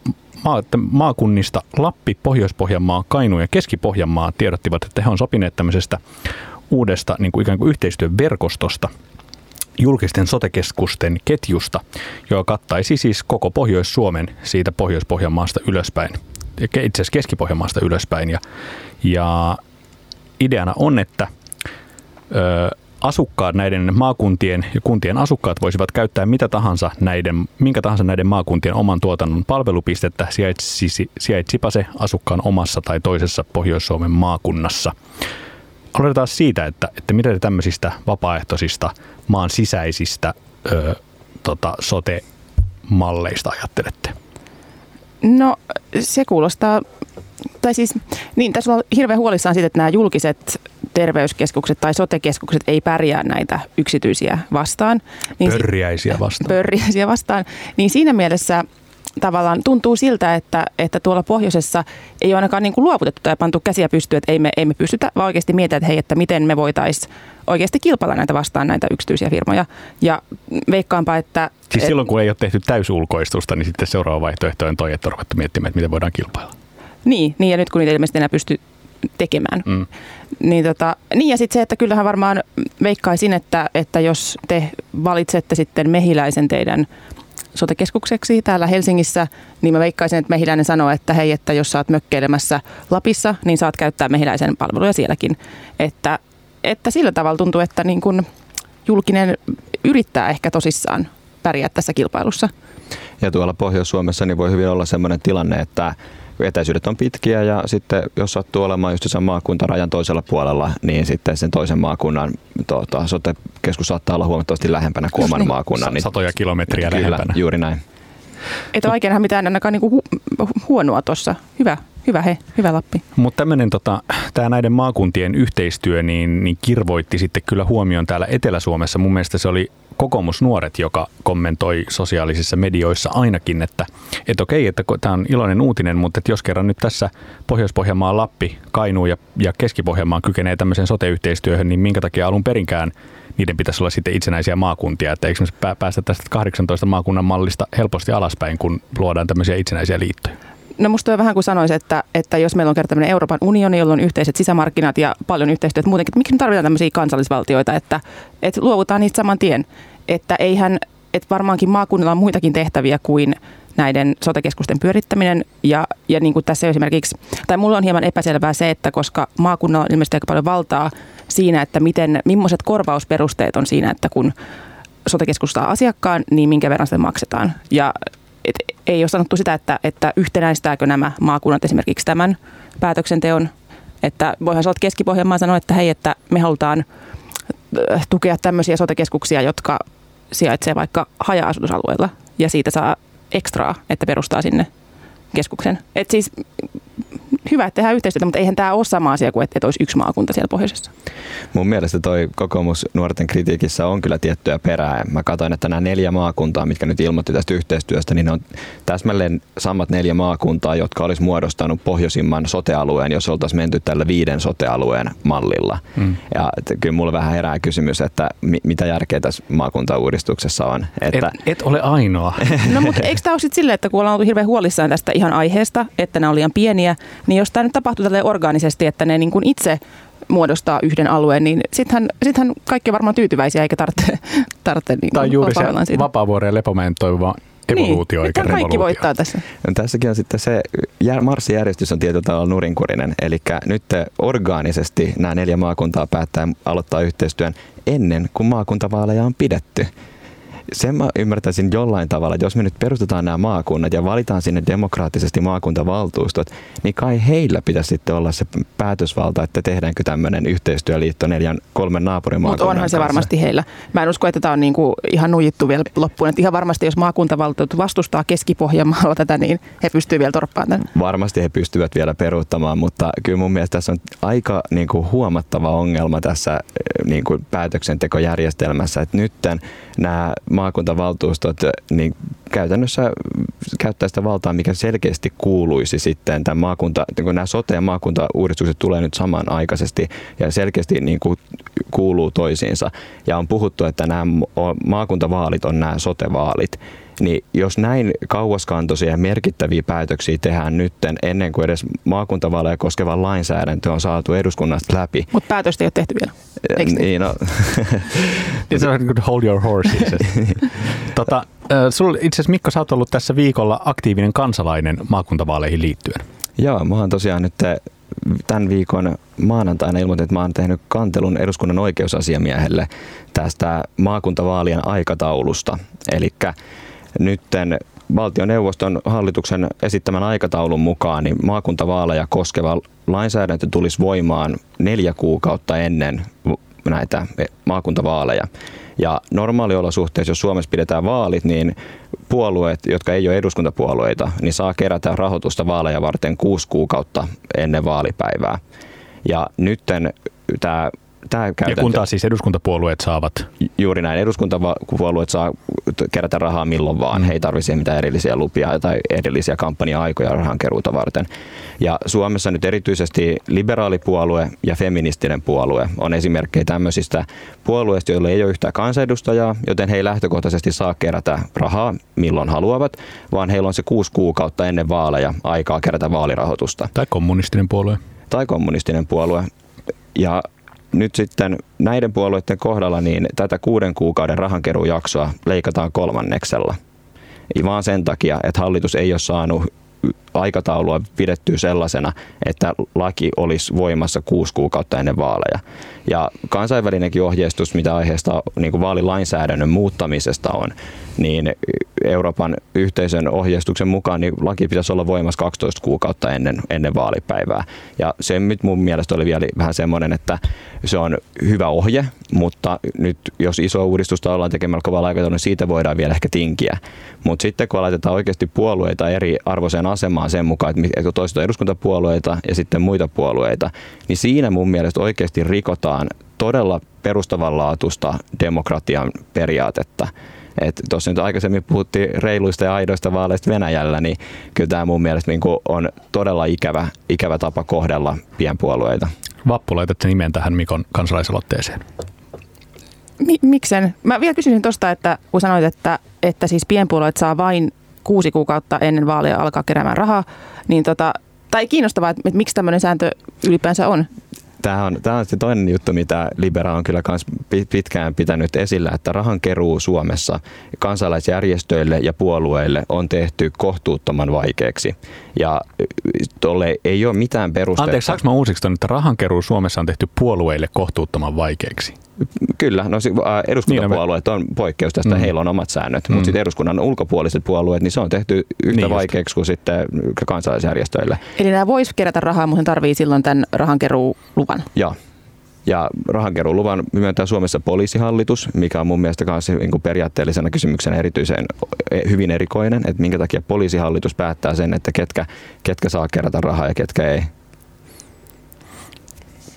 maakunnista Lappi, Pohjois-Pohjanmaa, Kainuu ja Keski-Pohjanmaa tiedottivat, että he on sopineet tämmöisestä uudesta niin kuin ikään kuin yhteistyön verkostosta, julkisten sote-keskusten ketjusta, joka kattaisi siis koko Pohjois-Suomen siitä Pohjois-Pohjanmaasta ylöspäin, itse asiassa Keski-Pohjanmaasta ylöspäin. Ja ideana on, että asukkaat, näiden maakuntien ja kuntien asukkaat voisivat käyttää minkä tahansa näiden maakuntien oman tuotannon palvelupistettä, sijaitsipa se asukkaan omassa tai toisessa Pohjois-Suomen maakunnassa. Aloitetaan siitä, että mitä te tämmöisistä vapaaehtoisista maan sisäisistä sote-malleista ajattelette? No se kuulostaa, tai siis niin, tässä on hirveän huolissaan siitä, että nämä julkiset terveyskeskukset tai sote-keskukset ei pärjää näitä yksityisiä vastaan. Niin pörriäisiä vastaan. Niin siinä mielessä tavallaan tuntuu siltä, että tuolla pohjoisessa ei ole ainakaan niin kuin luovutettu tai pantu käsiä pystyyn, että ei me pystytä, vaan oikeasti mietitään, että hei, että miten me voitaisiin oikeasti kilpailla näitä vastaan, näitä yksityisiä firmoja. Ja veikkaanpa, että siis silloin, kun ei ole tehty täysulkoistusta, niin sitten seuraava vaihtoehto on toi, että on ruvettu miettimään, että miten voidaan kilpailla. Niin, ja nyt kun niitä ilmeisesti enää pysty tekemään. Niin ja sitten se, että kyllähän varmaan veikkaisin, että jos te valitsette sitten Mehiläisen teidän sote-keskukseksi täällä Helsingissä, niin mä veikkaisin, että Mehiläinen sanoo, että hei, että jos sä oot mökkeilemässä Lapissa, niin saat käyttää Mehiläisen palveluja sielläkin. Että sillä tavalla tuntuu, että niin kun julkinen yrittää ehkä tosissaan pärjää tässä kilpailussa. Ja tuolla Pohjois-Suomessa niin voi hyvin olla sellainen tilanne, että etäisyydet on pitkiä ja sitten jos sattuu olemaan just sen maakuntarajan toisella puolella, niin sitten sen toisen maakunnan sote-keskus saattaa olla huomattavasti lähempänä kuin oman maakunnan. Niin satoja kilometriä lähempänä. Juuri näin. Että oikeinhan mitään ainakaan niinku huonoa tuossa. Hyvä Lappi. Mutta tämmöinen tämä näiden maakuntien yhteistyö niin kirvoitti sitten kyllä huomioon täällä Etelä-Suomessa. Mun mielestä se oli Kokoomusnuoret, joka kommentoi sosiaalisissa medioissa ainakin, että okei, että tämä on iloinen uutinen, mutta että jos kerran nyt tässä Pohjois-Pohjanmaa, Lappi, Kainuu ja Keski-Pohjanmaa kykenee tämmöiseen sote-yhteistyöhön, niin minkä takia alun perinkään niiden pitäisi olla sitten itsenäisiä maakuntia, että eikö me päästä tästä 18 maakunnan mallista helposti alaspäin, kun luodaan tämmöisiä itsenäisiä liittoja? No musta on vähän kuin sanoisi, että jos meillä on kerta tämmöinen Euroopan unioni, jolla on yhteiset sisämarkkinat ja paljon yhteistyötä muutenkin, että miksi me tarvitaan tämmöisiä kansallisvaltioita, että luovutaan niistä saman tien. Että varmaankin maakunnilla on muitakin tehtäviä kuin näiden sote-keskusten pyörittäminen ja niin kuin tässä esimerkiksi, tai mulla on hieman epäselvää se, että koska maakunnalla on ilmeisesti aika paljon valtaa siinä, että millaiset korvausperusteet on siinä, että kun sote-keskus saa asiakkaan, niin minkä verran sitä maksetaan. Ja ei ole sanottu sitä, että yhtenäistääkö nämä maakunnat esimerkiksi tämän päätöksenteon, että voihan olla Keski-Pohjanmaa sanoa, että hei, että me halutaan tukea tämmöisiä sote-keskuksia, jotka sijaitsee vaikka haja-asutusalueella ja siitä saa ekstraa, että perustaa sinne keskuksen. Et siis hyvä, että tehdään yhteistyötä, mutta eihän tämä ole sama asia kuin, että olisi yksi maakunta siellä pohjoisessa. Mun mielestä toi kokoomus nuorten kritiikissä on kyllä tiettyä perää. Mä katsoin, että nämä 4 maakuntaa, mitkä nyt ilmoitti tästä yhteistyöstä, niin ne on täsmälleen samat 4 maakuntaa, jotka olisi muodostanut pohjoisimman sote-alueen, jos oltaisiin menty tällä 5 sote-alueen mallilla. Ja kyllä mulla vähän herää kysymys, että mitä järkeä tässä maakuntauudistuksessa on. Että et ole ainoa. No mutta eikö tämä ole sitten silleen, että kun ollaan oltu hirveän huolissaan tästä ihan aiheesta, että nämä on liian pieniä, niin jos tämä nyt tapahtuu tälleen orgaanisesti, että ne niin kuin itse muodostaa yhden alueen, niin sittenhän kaikki on varmaan tyytyväisiä, eikä tarvitse niin tai juuri se Vapaavuoren ja Lepomäen toivova evoluutio, eikä revoluutio. Kaikki voittaa tässä. Tässäkin on sitten se, marssijärjestys on tietyllä tavalla nurinkurinen, eli nyt orgaanisesti nämä 4 maakuntaa päättää aloittaa yhteistyön ennen kuin maakuntavaaleja on pidetty. Sen mä ymmärtäisin jollain tavalla, että jos me nyt perustetaan nämä maakunnat ja valitaan sinne demokraattisesti maakuntavaltuustot, niin kai heillä pitäisi sitten olla se päätösvalta, että tehdäänkö tämmöinen yhteistyöliitto 3 naapurimaakunnan kanssa. Mutta onhan se varmasti heillä. Mä en usko, että tämä on niinku ihan nuijittu vielä loppuun. Että ihan varmasti, jos maakuntavaltuutot vastustaa Keski-Pohjanmaalla tätä, niin he pystyvät vielä torppaamaan tämän. Varmasti he pystyvät vielä peruuttamaan, mutta kyllä mun mielestä tässä on aika niinku huomattava ongelma tässä niinku päätöksentekojärjestelmässä, että nyt nämä maakuntavaltuustot niin käytännössä käyttää sitä valtaa, mikä selkeästi kuuluisi sitten tämän kun nämä sote- ja maakuntauudistukset tulee nyt samanaikaisesti ja selkeästi niin kuin kuuluu toisiinsa. Ja on puhuttu, että nämä maakuntavaalit on nämä sote-vaalit. Niin jos näin kauaskantoisia ja merkittäviä päätöksiä tehdään nytten ennen kuin edes maakuntavaaleja koskeva lainsäädäntö on saatu eduskunnasta läpi. Mutta päätöstä ei ole tehty vielä. Niin, no. Se on good hold your horses. Itse asiassa Mikko, sä oot ollut tässä viikolla aktiivinen kansalainen maakuntavaaleihin liittyen. Joo, mä oon tosiaan nyt tämän viikon maanantaina ilmoitin, että mä oon tehnyt kantelun eduskunnan oikeusasiamiehelle tästä maakuntavaalien aikataulusta. Elikkä nytten valtioneuvoston hallituksen esittämän aikataulun mukaan niin maakuntavaaleja koskeva lainsäädäntö tulisi voimaan 4 kuukautta ennen näitä maakuntavaaleja. Ja normaaliolosuhteissa, jos Suomessa pidetään vaalit, niin puolueet, jotka ei ole eduskuntapuolueita, niin saa kerätä rahoitusta vaaleja varten 6 kuukautta ennen vaalipäivää. Ja nytten tämä käytäntö... Ja kun taas siis eduskuntapuolueet saavat... Juuri näin. Eduskuntapuolueet saa kerätä rahaa milloin vaan. He ei tarvitse mitään erillisiä lupia tai erillisiä kampanja-aikoja rahankeruuta varten. Ja Suomessa nyt erityisesti liberaalipuolue ja feministinen puolue on esimerkkejä tämmöisistä puolueista, joilla ei ole yhtään kansanedustajaa, joten he ei lähtökohtaisesti saa kerätä rahaa milloin haluavat, vaan heillä on se 6 kuukautta ennen vaaleja aikaa kerätä vaalirahoitusta. Tai kommunistinen puolue. Ja nyt sitten näiden puolueiden kohdalla niin tätä 6 kuukauden rahankeruujaksoa leikataan 3. Vaan sen takia, että hallitus ei ole saanut aikataulua pidettyä sellaisena, että laki olisi voimassa 6 kuukautta ennen vaaleja. Ja kansainvälinenkin ohjeistus, mitä aiheesta niin kuin vaalilainsäädännön muuttamisesta on, niin Euroopan yhteisön ohjeistuksen mukaan niin laki pitäisi olla voimassa 12 kuukautta ennen vaalipäivää. Ja se nyt mun mielestä oli vielä vähän semmoinen, että se on hyvä ohje, mutta nyt jos iso uudistusta ollaan tekemällä kovalla aikataululla, niin siitä voidaan vielä ehkä tinkiä. Mutta sitten kun laitetaan oikeasti puolueita eri arvoiseen asemaan sen mukaan, että toiset on eduskuntapuolueita ja sitten muita puolueita, niin siinä mun mielestä oikeasti rikotaan todella perustavanlaatuista demokratian periaatetta. Tuossa nyt aikaisemmin puhuttiin reiluista ja aidoista vaaleista Venäjällä, niin kyllä tämä mun mielestä niin kuin on todella ikävä tapa kohdella pienpuolueita. Vappu, laitat sen nimen tähän Mikon kansalaisaloitteeseen. Miksen? Mä vielä kysyisin tuosta, että kun sanoit, että siis pienpuolueet saa vain 6 kuukautta ennen vaaleja alkaa keräämään rahaa, niin tai kiinnostavaa, että miksi tämmöinen sääntö ylipäänsä on? Tämä on se toinen juttu, mitä Libera on kyllä kans pitkään pitänyt esillä, että rahankeruu Suomessa kansalaisjärjestöille ja puolueille on tehty kohtuuttoman vaikeaksi. Ja tolle ei ole mitään perustetta. Anteeksi, saanko mä uusiksi ton, että rahankeruu Suomessa on tehty puolueille kohtuuttoman vaikeaksi? Kyllä, no eduskuntapuolueet on poikkeus tästä, heillä on omat säännöt, mutta sitten eduskunnan ulkopuoliset puolueet, niin se on tehty yhtä vaikeaksi kuin sitten kansalaisjärjestöille. Eli nämä vois kerätä rahaa, mutta tarvii silloin tämän rahankeruuluvan? Joo. Ja rahankeruuluvan myöntää Suomessa poliisihallitus, mikä on mun mielestä myös periaatteellisena kysymyksenä erityisen hyvin erikoinen, että minkä takia poliisihallitus päättää sen, että ketkä saa kerätä rahaa ja ketkä ei.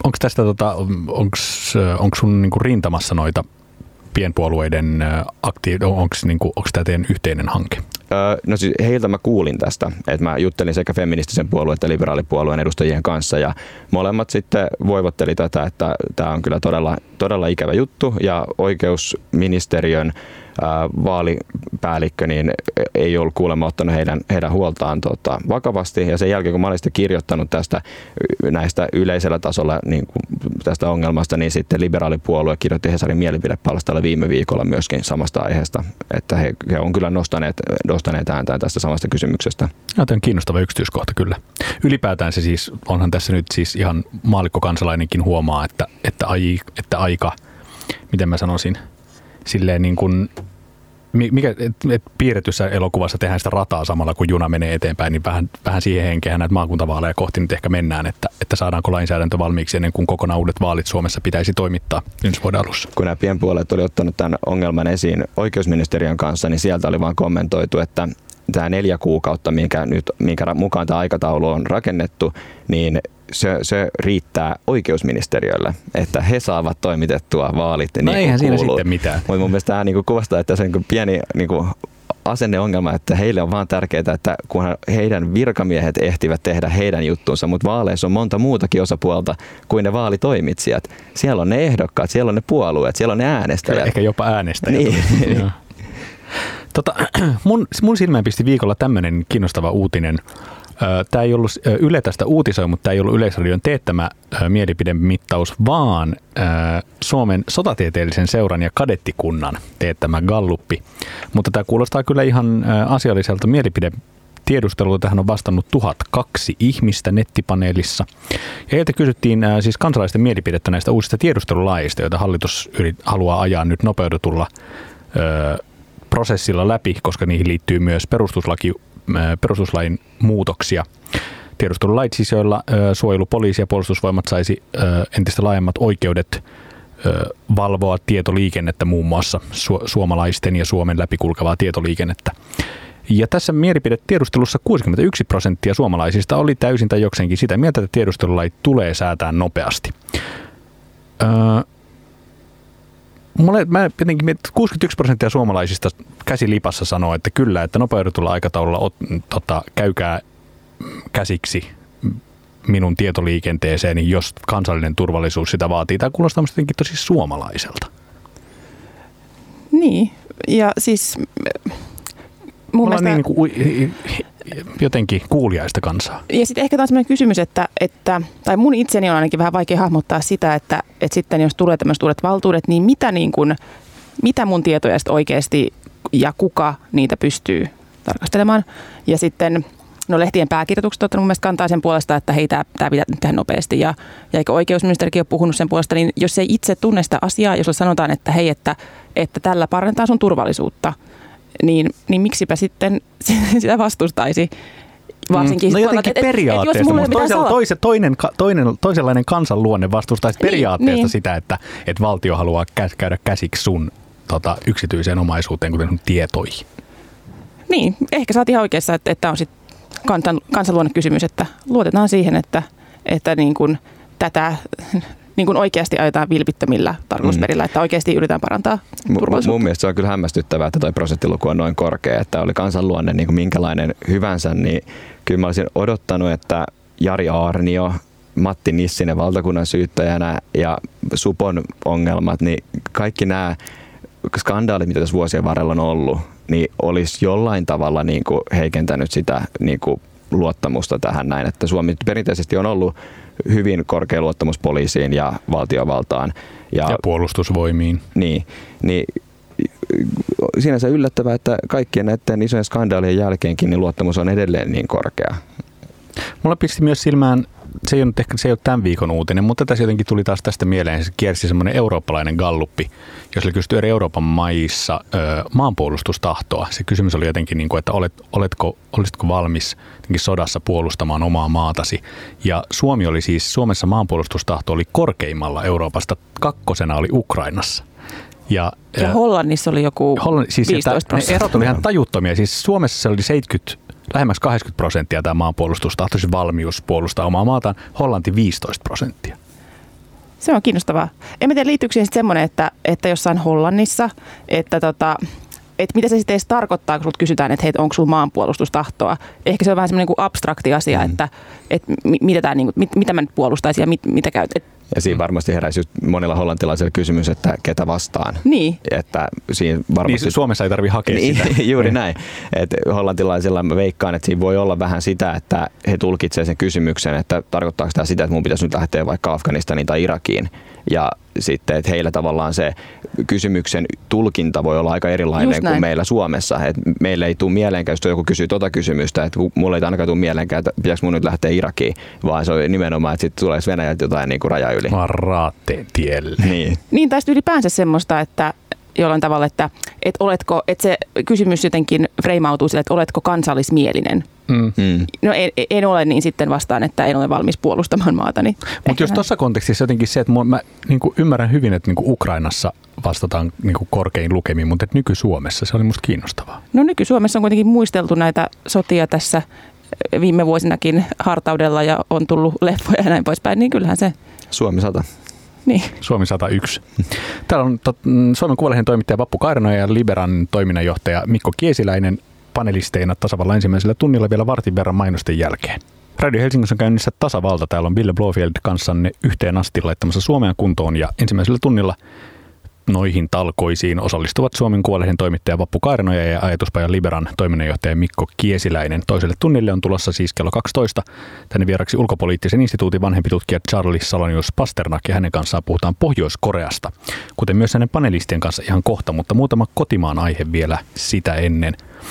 onko tästä, onko sun niinku rintamassa noita pienpuolueiden onko tämä teidän yhteinen hanke? No siis heiltä mä kuulin tästä, että mä juttelin sekä feministisen puolueen että liberaalipuolueen edustajien kanssa ja molemmat sitten voivotteli tätä, että tämä on kyllä todella ikävä juttu ja oikeusministeriön vaalipäällikkö niin ei ollut kuulemma ottanut heidän huoltaan vakavasti ja sen jälkeen kun mä olin sitten kirjoittanut näistä yleisellä tasolla niin tästä ongelmasta, niin sitten liberaalipuolue kirjoitti Hesarin mielipidepalstalla viime viikolla myöskin samasta aiheesta, että he on kyllä nostaneet ääntään tästä samasta kysymyksestä. Tämä on kiinnostava yksityiskohta kyllä. Ylipäätään se siis, onhan tässä nyt siis ihan maallikkokansalainenkin huomaa, että aika, miten mä sanoisin, silleen niin kuin, piirretyssä elokuvassa tehdään sitä rataa samalla kun juna menee eteenpäin, niin vähän siihen henkeen näitä maakuntavaaleja kohti nyt ehkä mennään, että saadaanko lainsäädäntö valmiiksi ennen kuin kokonaan uudet vaalit Suomessa pitäisi toimittaa ensi vuoden alussa. Kun nämä pienpuolueet oli ottanut tämän ongelman esiin oikeusministeriön kanssa, niin sieltä oli vaan kommentoitu, että tämä 4 kuukautta, minkä mukaan tämä aikataulu on rakennettu, niin se riittää oikeusministeriölle, että he saavat toimitettua vaalit. No niin eihän siinä sitten mitään. Mutta mun mielestä tämä niinku kuvastaa, että se on pieni niinku asenneongelma, että heille on vaan tärkeää, että kun heidän virkamiehet ehtivät tehdä heidän juttuunsa, mutta vaaleissa on monta muutakin osapuolta kuin ne vaalitoimitsijat. Siellä on ne ehdokkaat, siellä on ne puolueet, siellä on ne äänestäjät. Ehkä jopa äänestäjät. Niin. Mun silmään pisti viikolla tämmöinen kiinnostava uutinen. Tämä ei ollut Yle tästä uutisoi, mutta tämä ei ollut Yleisradion teettämä mielipidemittaus, vaan Suomen sotatieteellisen seuran ja kadettikunnan teettämä galluppi. Mutta tämä kuulostaa kyllä ihan asialliselta mielipidetiedustelulta. Tähän on vastannut 1002 ihmistä nettipaneelissa. Ja heiltä kysyttiin siis kansalaisten mielipidettä näistä uusista tiedustelulaista, joita hallitus haluaa ajaa nyt nopeutetulla prosessilla läpi, koska niihin liittyy myös perustuslain muutoksia. Tiedustelulait siis, joilla suojelupoliisi ja puolustusvoimat saisi entistä laajemmat oikeudet valvoa tietoliikennettä, muun muassa suomalaisten ja Suomen läpikulkevaa tietoliikennettä. Ja tässä mielipidetiedustelussa 61% suomalaisista oli täysin tai jokseenkin sitä mieltä, että tiedustelulait tulee säätää nopeasti. Mä jotenkin 61% suomalaisista käsilipassa sanoo, että kyllä, että nopeutetulla aikataululla käykää käsiksi minun tietoliikenteeseeni, jos kansallinen turvallisuus sitä vaatii. Tämä kuulostaa jotenkin tosi suomalaiselta. Niin, ja siis mun mielestä niin kuin jotenkin kuuliaista kansaa. Ja sitten ehkä tämä on sellainen kysymys, tai mun itseni on ainakin vähän vaikea hahmottaa sitä, että sitten jos tulee tämmöiset uudet valtuudet, niin mitä mun tietoja sitten oikeasti ja kuka niitä pystyy tarkastelemaan. Ja sitten lehtien pääkirjoitukset on mun mielestä kantaa sen puolesta, että hei, tämä pitää tehdä nopeasti. Ja eikö oikeusministerikin ole puhunut sen puolesta, niin jos ei itse tunne sitä asiaa, jos sanotaan, että hei, että tällä parantaa sun turvallisuutta, niin miksipä sitten sitä vastustaisi? Varsinkin, no jotenkin periaatteessa, toisenlainen kansanluonne vastustaisi periaatteessa sitä, että valtio haluaa käydä käsiksi sun yksityiseen omaisuuteen, kuten sun tietoihin. Niin, ehkä sä oot ihan oikeassa, että on sitten kansanluonnekysymys, että luotetaan siihen, että niin kuin tätä niin kuin oikeasti ajetaan vilpittömillä tarkoitusperillä, että oikeasti yritetään parantaa turvallisuutta. Mun mielestä se on kyllä hämmästyttävää, että toi prosenttiluku on noin korkea, että oli kansanluonne niin kuin minkälainen hyvänsä, niin kyllä mä olisin odottanut, että Jari Aarnio, Matti Nissinen valtakunnan syyttäjänä ja Supon ongelmat, niin kaikki nämä skandaalit, mitä tässä vuosien varrella on ollut, niin olisi jollain tavalla niin kuin heikentänyt sitä niin kuin luottamusta tähän näin, että Suomi perinteisesti on ollut hyvin korkea luottamus poliisiin ja valtiovaltaan. Ja puolustusvoimiin. Niin sinänsä yllättävää, että kaikkien näiden isojen skandaalien jälkeenkin niin luottamus on edelleen niin korkea. Mulla pisti myös silmään, se ei ole tämän viikon uutinen, mutta tässä jotenkin tuli taas tästä mieleen, se kiersi semmoinen eurooppalainen galluppi, jos oli kysytty eri Euroopan maissa maanpuolustustahtoa. Se kysymys oli jotenkin, niin kuin, että olisitko valmis sodassa puolustamaan omaa maatasi. Ja Suomessa maanpuolustustahto oli korkeimmalla Euroopasta, 2. oli Ukrainassa. Ja Hollannissa oli joku 15%. Erot oli ihan tajuttomia. Siis Suomessa se oli lähemmäksi 80% tämä maanpuolustustahto, siis valmius puolustaa omaa maataan, Hollanti 15%. Se on kiinnostavaa. En tiedä, liittyykö siihen semmoinen, että jossain Hollannissa, että mitä se sitten edes tarkoittaa, kun sulta kysytään, että hei, onko sulla maanpuolustustahtoa. Ehkä se on vähän semmoinen kuin abstrakti asia, että mitä mä nyt puolustaisin ja mitä käytän. Ja siinä varmasti heräisi just monilla hollantilaisilla kysymys, että ketä vastaan. Niin. Että siinä varmasti... Niin Suomessa ei tarvitse hakea sitä. Juuri näin. Että hollantilaisilla mä veikkaan, että siinä voi olla vähän sitä, että he tulkitsevat sen kysymyksen, että tarkoittaako tämä sitä, että mun pitäisi nyt lähteä vaikka Afganistaniin tai Irakiin. Ja sitten, että heillä tavallaan se kysymyksen tulkinta voi olla aika erilainen kuin meillä Suomessa. Että meillä ei tule mieleenkään, jos joku kysyy kysymystä, että mulle ei ainakaan tule mieleenkään, että pitäisikö mun nyt lähteä Irakiin, vaan se on nimenomaan, että sitten tulee Venäjältä jotain niin kuin raja yli. Vaan raatteen tielle. Niin tai ylipäänsä semmoista, että jollain tavalla, että että se kysymys jotenkin freimautuu sille, että oletko kansallismielinen. No en ole, niin sitten vastaan, että en ole valmis puolustamaan maatani. Mutta jos tuossa kontekstissa jotenkin se, että mä niinku ymmärrän hyvin, että niinku Ukrainassa vastataan niinku korkein lukemiin, mutta nyky-Suomessa se oli musta kiinnostavaa. No nyky-Suomessa on kuitenkin muisteltu näitä sotia tässä viime vuosinakin hartaudella ja on tullut leffoja ja näin poispäin, niin kyllähän se... Suomi 100. Niin. Suomi 101. Täällä on Suomen Kuvalehden toimittaja Vappu Kairanoja ja Liberan toiminnanjohtaja Mikko Kiesiläinen panelisteina tasavallan ensimmäisellä tunnilla vielä vartin verran mainosten jälkeen. Radio Helsingissä on käynnissä tasavalta. Täällä on Ville Blofield kanssanne yhteen asti laittamassa Suomea kuntoon ja ensimmäisellä tunnilla noihin talkoisiin osallistuvat Suomen Kuvalehden toimittaja Vappu Kairanoja ja ajatuspajan Liberan toiminnanjohtaja Mikko Kiesiläinen. Toiselle tunnille on tulossa siis kello 12. Tänne vieraksi ulkopoliittisen instituutin vanhempi tutkija Charles Salonius Pasternak ja hänen kanssaan puhutaan Pohjois-Koreasta, kuten myös hänen panelistien kanssa ihan kohta, mutta muutama kotimaan aihe vielä sitä ennen.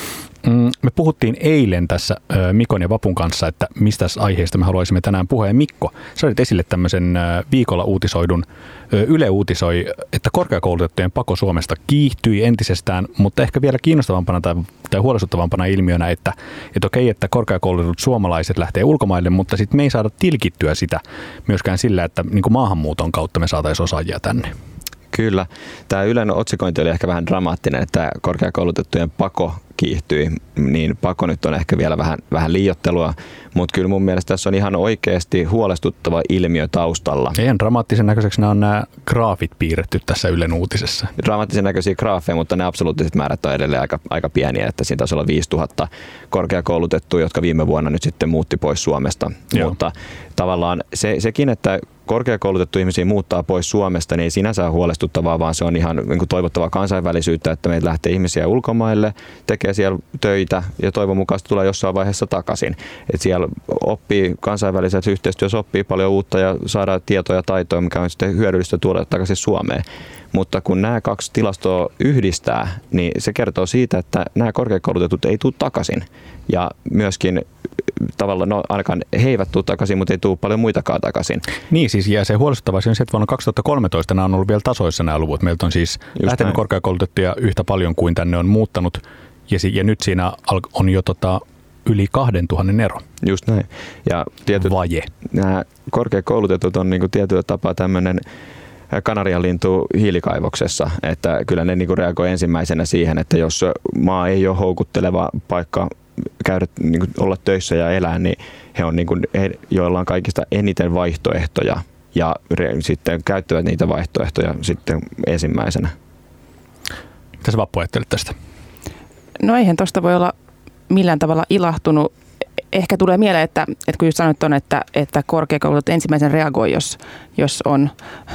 Me puhuttiin eilen tässä Mikon ja Vapun kanssa, että mistä aiheesta me haluaisimme tänään puhua. Ja Mikko, sä olit esille tämmöisen viikolla uutisoidun, Yle uutisoi, että korkeakoulutettujen pako Suomesta kiihtyi entisestään, mutta ehkä vielä kiinnostavampana tai huolestuttavampana ilmiönä, että okei, että korkeakoulutetut suomalaiset lähtee ulkomaille, mutta sitten me ei saada tilkittyä sitä myöskään sillä, että niin kuin maahanmuuton kautta me saataisiin osaajia tänne. Kyllä. Tämä Ylen otsikointi oli ehkä vähän dramaattinen, että korkeakoulutettujen pako kiihtyi, niin pako nyt on ehkä vielä vähän liioittelua, mutta kyllä mun mielestä tässä on ihan oikeasti huolestuttava ilmiö taustalla. Ihan dramaattisen näköiseksi nämä graafit piirretty tässä Ylen uutisessa. Dramaattisen näköisiä graafeja, mutta ne absoluuttiset määrät on edelleen aika pieniä, että siinä taisi olla 5000 korkeakoulutettua, jotka viime vuonna nyt sitten muutti pois Suomesta. Joo. Mutta tavallaan sekin, että korkeakoulutettu ihmisiä muuttaa pois Suomesta, niin ei sinänsä ole huolestuttavaa, vaan se on ihan niin kuin toivottavaa kansainvälisyyttä, että meitä lähtee ihmisiä ulkomaille, tekee siellä töitä ja toivon mukaan tulee jossain vaiheessa takaisin. Et siellä oppii kansainvälisessä yhteistyössä oppii paljon uutta ja saadaan tietoja ja taitoja, mikä on sitten hyödyllistä tuoda takaisin Suomeen. Mutta kun nämä kaksi tilastoa yhdistää, niin se kertoo siitä, että nämä korkeakoulutetut ei tule takaisin. Ja myöskin tavallaan, no ainakaan he eivät tule takaisin, mutta ei tule paljon muitakaan takaisin. Niin siis, ja se huolestuttava on se, että vuonna 2013 nämä on ollut vielä tasoissa nämä luvut. Meiltä on siis lähtenyt korkeakoulutettuja yhtä paljon kuin tänne on muuttanut, ja nyt siinä on jo yli 2000 ero. Just näin. Ja vaje. Nämä korkeakoulutetut on niin kuin tietyllä tapaa tämmöinen kanarianlintu hiilikaivoksessa, että kyllä ne niinku reagoi ensimmäisenä siihen, että jos maa ei ole houkutteleva paikka käydä, niinku, olla töissä ja elää, niin he on niinku, joilla on kaikista eniten vaihtoehtoja ja sitten käyttävät niitä vaihtoehtoja sitten ensimmäisenä. Mitä sä Vappu ajattelet tästä? No eihän tuosta voi olla millään tavalla ilahtunut. Ehkä tulee mieleen, että kun just sanoit on, että korkeakoulut ensimmäisen reagoi, jos on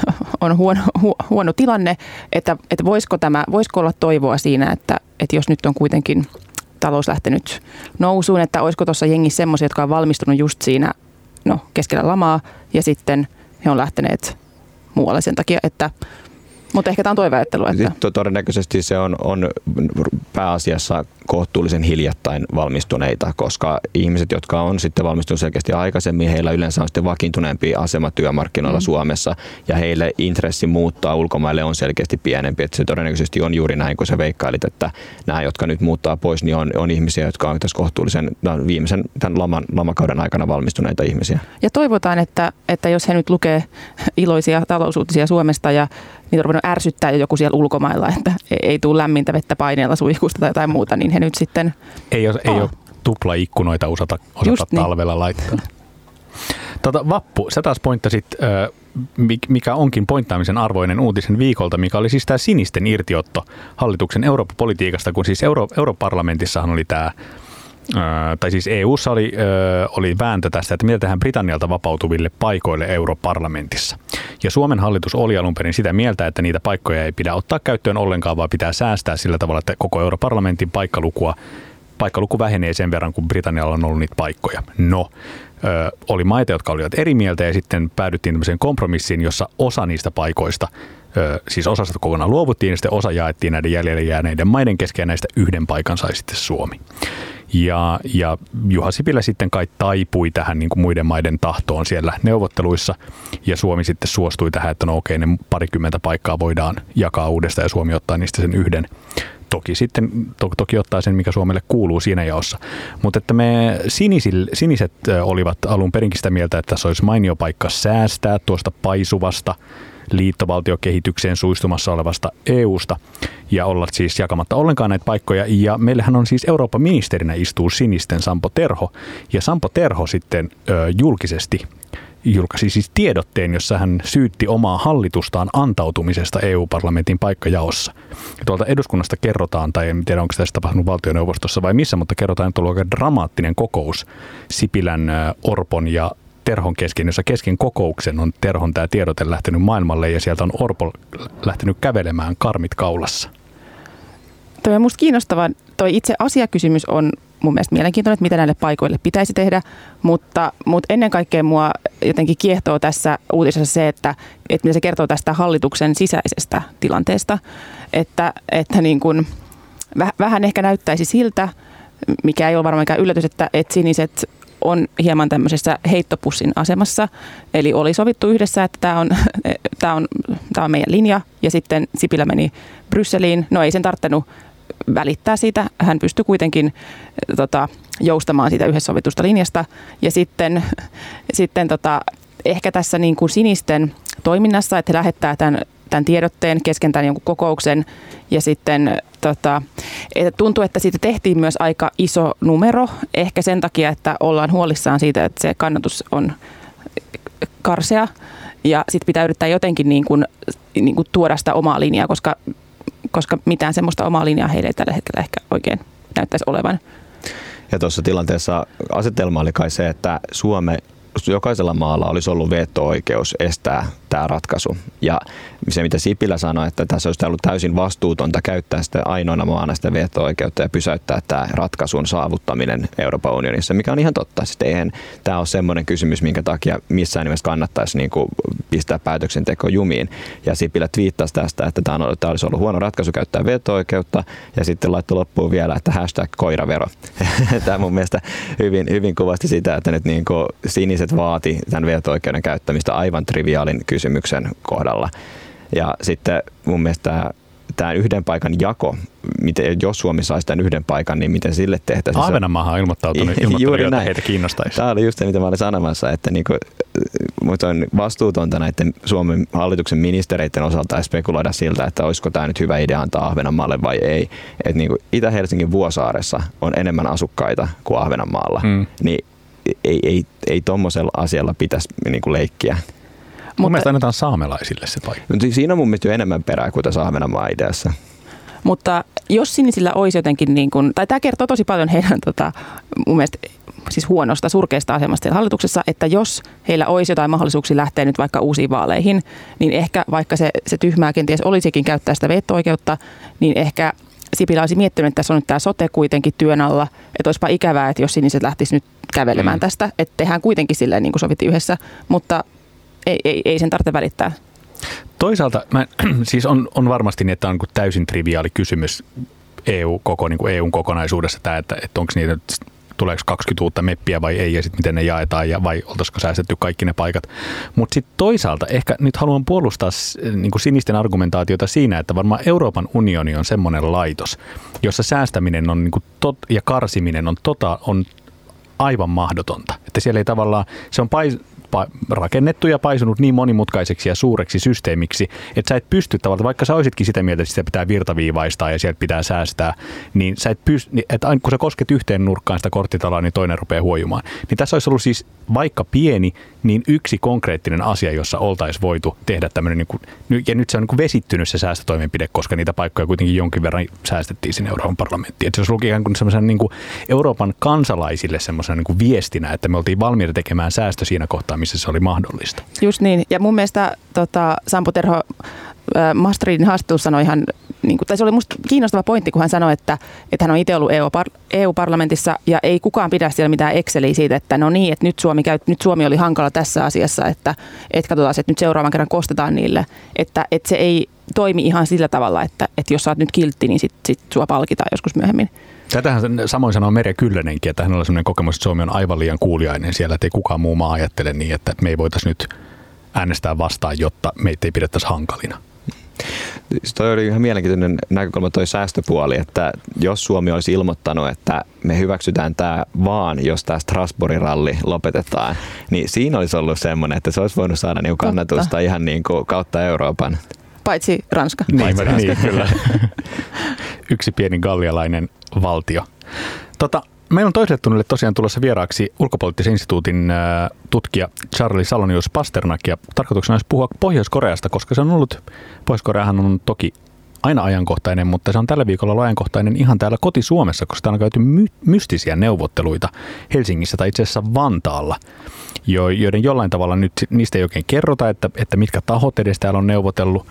huono tilanne, että voisiko olla toivoa siinä, että jos nyt on kuitenkin talous lähtenyt nousuun, että olisiko tuossa jengissä semmoisia, jotka on valmistunut just siinä keskellä lamaa ja sitten he on lähteneet muualle sen takia, mutta ehkä tämä on toiveajattelua. Todennäköisesti se on pääasiassa kohtuullisen hiljattain valmistuneita, koska ihmiset, jotka on sitten valmistunut selkeästi aikaisemmin, heillä yleensä on sitten vakiintuneempi asema työmarkkinoilla Suomessa ja heille intressi muuttaa ulkomaille on selkeästi pienempi. Että se todennäköisesti on juuri näin, kun sä veikkailit, että nämä, jotka nyt muuttaa pois, niin on ihmisiä, jotka on tässä kohtuullisen viimeisen tämän lamakauden aikana valmistuneita ihmisiä. Ja toivotaan, että jos he nyt lukee iloisia talousuutisia Suomesta ja niitä on ruvennut ärsyttää joku siellä ulkomailla, että ei tule lämmintä vettä paineella suihkusta tai jotain muuta, niin he nyt sitten... Ei ole tuplaikkunoita osata talvella laittaa. Vappu, sä taas pointtasit, mikä onkin pointtaamisen arvoinen uutisen viikolta, mikä oli siis tämä sinisten irtiotto hallituksen Eurooppa-politiikasta, kun siis Europarlamentissahan oli tämä, tai siis EU:ssa oli vääntö tästä, että mitä tehdään Britannialta vapautuville paikoille Europarlamentissa. Ja Suomen hallitus oli alun perin sitä mieltä, että niitä paikkoja ei pidä ottaa käyttöön ollenkaan, vaan pitää säästää sillä tavalla, että koko Europarlamentin paikkaluku vähenee sen verran, kun Britannialla on ollut niitä paikkoja. No, oli maita, jotka olivat eri mieltä ja sitten päädyttiin tämmöiseen kompromissiin, jossa osa niistä paikoista, siis osasta kokonaan luovuttiin ja sitten osa jaettiin näiden jäljelle jääneiden maiden kesken ja näistä yhden paikan sai sitten Suomi. Ja Juha Sipilä sitten kai taipui tähän niin kuin muiden maiden tahtoon siellä neuvotteluissa ja Suomi sitten suostui tähän, että no okei, ne 20 paikkaa voidaan jakaa uudestaan ja Suomi ottaa niistä sen yhden. Toki ottaa sen, mikä Suomelle kuuluu siinä jaossa. Mutta että me siniset olivat alun perinkin sitä mieltä, että se olisi mainio paikka säästää tuosta paisuvasta liittovaltiokehitykseen suistumassa olevasta EUsta ja olla siis jakamatta ollenkaan näitä paikkoja. Ja meillähän on siis Euroopan ministerinä istuu sinisten Sampo Terho ja Sampo Terho sitten julkisesti julkaisi siis tiedotteen, jossa hän syytti omaa hallitustaan antautumisesta EU-parlamentin paikkajaossa. Ja tuolta eduskunnasta kerrotaan, tai en tiedä onko tässä tapahtunut valtioneuvostossa vai missä, mutta kerrotaan, että on ollut aika dramaattinen kokous Sipilän, Orpon ja Terhon kesken, jossa kesken kokouksen on Terhon tämä tiedote lähtenyt maailmalle ja sieltä on Orpo lähtenyt kävelemään karmit kaulassa. Toi on musta kiinnostava. Toi itse asiakysymys on mun mielestä mielenkiintoinen, että mitä näille paikoille pitäisi tehdä, mutta ennen kaikkea mua jotenkin kiehtoo tässä uutisessa se, että mitä se kertoo tästä hallituksen sisäisestä tilanteesta, että niin kuin vähän ehkä näyttäisi siltä, mikä ei ole varmaan mikään yllätys, että siniset on hieman tämmöisessä heittopussin asemassa, eli oli sovittu yhdessä, että tämä on meidän linja, ja sitten Sipilä meni Brysseliin, no ei sen tarvinnut välittää siitä. Hän pystyi kuitenkin joustamaan siitä yhdessä sovitusta linjasta. Ja sitten ehkä tässä niin kuin sinisten toiminnassa, että he lähettää tämän tiedotteen kesken tämän jonkun kokouksen. Ja sitten että tuntuu, että siitä tehtiin myös aika iso numero. Ehkä sen takia, että ollaan huolissaan siitä, että se kannatus on karsea. Ja sitten pitää yrittää jotenkin niin kuin tuoda sitä omaa linjaa, koska mitään semmoista omaa linjaa heille ei tällä hetkellä ehkä oikein näyttäisi olevan. Ja tuossa tilanteessa asetelma oli kai se, että jokaisella maalla olisi ollut veto-oikeus estää tämä ratkaisu. Ja se, mitä Sipilä sanoi, että tässä olisi ollut täysin vastuutonta käyttää sitä ainoana maana sitä veto-oikeutta ja pysäyttää tämä ratkaisun saavuttaminen Euroopan unionissa, mikä on ihan totta. Sitten eihän tämä ole semmoinen kysymys, minkä takia missään nimessä kannattaisi niin kuin pistää päätöksenteko jumiin. Ja Sipilä twiittasi tästä, että tämä olisi ollut huono ratkaisu käyttää veto-oikeutta ja sitten laittoi loppuun vielä, että #koiravero. Tämä mun mielestä hyvin kuvasti sitä, että nyt niin kuin siniset vaati tämän veto-oikeuden käyttämistä aivan triviaalin kysymyksen kohdalla. Ja sitten mun mielestä tämä yhden paikan jako, jos Suomi saisi tämän yhden paikan, niin miten sille tehtäisiin? Ahvenanmaahan on ilmoittanut, että heitä kiinnostaisi. Tämä oli just se, mitä mä olin sanomassa, että mutta on vastuutonta näiden Suomen hallituksen ministereiden osalta spekuloida siltä, että olisiko tämä nyt hyvä idea antaa Ahvenanmaalle vai ei. Että niin Itä-Helsingin Vuosaaressa on enemmän asukkaita kuin Ahvenanmaalla, niin ei tuommoisella asialla pitäisi niin kuin leikkiä. Mun mielestä annetaan saamelaisille se paikka. Siinä on mun mielestä jo enemmän perää kuin tässä Ahvenanmaan ideassa. Mutta jos sinisillä olisi jotenkin, niin kuin, tai tämä kertoo tosi paljon heidän mun mielestä siis huonosta, surkeasta asemasta hallituksessa, että jos heillä olisi jotain mahdollisuuksia lähteä nyt vaikka uusiin vaaleihin, niin ehkä vaikka se tyhmää kenties olisikin käyttää sitä veto-oikeutta, niin ehkä Sipilä olisi miettinyt, että tässä on nyt tämä sote kuitenkin työn alla, että olisipa ikävää, että jos siniset lähtisi nyt kävelemään tästä, että tehdään kuitenkin silleen niin kuin sovittiin yhdessä, mutta ei sen tarvitse välittää. Toisaalta siis on varmasti niin, että on niin täysin triviaali kysymys EUn kokonaisuudessa tämä, että onko niitä, tuleeko 20 uutta meppiä vai ei ja sitten miten ne jaetaan ja vai oltaisiko säästetty kaikki ne paikat. Mutta sitten toisaalta ehkä nyt haluan puolustaa niin kuin sinisten argumentaatiota siinä, että varmaan Euroopan unioni on semmoinen laitos, jossa säästäminen on niin kuin ja karsiminen on aivan mahdotonta. Että siellä ei tavallaan, se on rakennettu ja paisunut niin monimutkaiseksi ja suureksi systeemiksi, että sä et pysty tavallaan, vaikka sä olisitkin sitä mieltä, että sitä pitää virtaviivaistaa ja sieltä pitää säästää, niin sä et että kun sä kosket yhteen nurkkaan sitä korttitaloa, niin toinen rupeaa huojumaan. Niin tässä olisi ollut siis vaikka pieni, niin yksi konkreettinen asia, jossa oltaisiin voitu tehdä tämmöinen, ja nyt se on vesittynyt se säästötoimenpide, koska niitä paikkoja kuitenkin jonkin verran säästettiin sinne Euroopan parlamenttiin. Että se olisi ollut ikään kuin semmoisen Euroopan kansalaisille semmoisen viestinä, että me oltiin valmiita tekemään säästö siinä kohtaa, missä se oli mahdollista. Just niin. Ja mun mielestä Sampo Terho Maastrichtin haastattelussa sanoi ihan, tai se oli musta kiinnostava pointti, kun hän sanoi, että hän on itse ollut EU-parlamentissa ja ei kukaan pidä siellä mitään Exceliä siitä, että no niin, että nyt Suomi oli hankala tässä asiassa, että katsotaan, että nyt seuraavan kerran kostetaan niille, että se ei toimi ihan sillä tavalla, että jos sä oot nyt kiltti, niin sit sua palkitaan joskus myöhemmin. Tätähän samoin sanoo Merja Kyllönenkin, että hänellä on sellainen kokemus, että Suomi on aivan liian kuuliainen siellä, että ei kukaan muu maa ajattele niin, että me ei voitaisiin nyt äänestää vastaan, jotta meitä ei pidettäisi hankalina. Toi oli ihan mielenkiintoinen näkökulma toi säästöpuoli, että jos Suomi olisi ilmoittanut, että me hyväksytään tämä vaan, jos tämä Strasbourgin ralli lopetetaan, niin siinä olisi ollut semmoinen, että se olisi voinut saada niinku kannatusta ihan niinku kautta Euroopan. Paitsi Ranska. Niin, kyllä. Yksi pieni gallialainen valtio. Meillä on toiselle tunnille tosiaan tulossa vieraaksi ulkopoliittisen instituutin tutkija Charlie Salonius Pasternak, ja tarkoituksena olisi puhua Pohjois-Koreasta, koska se on ollut, Pohjois-Koreahan on toki aina ajankohtainen, mutta se on tällä viikolla ollut ajankohtainen ihan täällä koti-Suomessa, koska täällä on käyty mystisiä neuvotteluita Helsingissä tai itse asiassa Vantaalla, joiden jollain tavalla nyt niistä ei oikein kerrota, että mitkä tahot edes täällä on neuvotellut.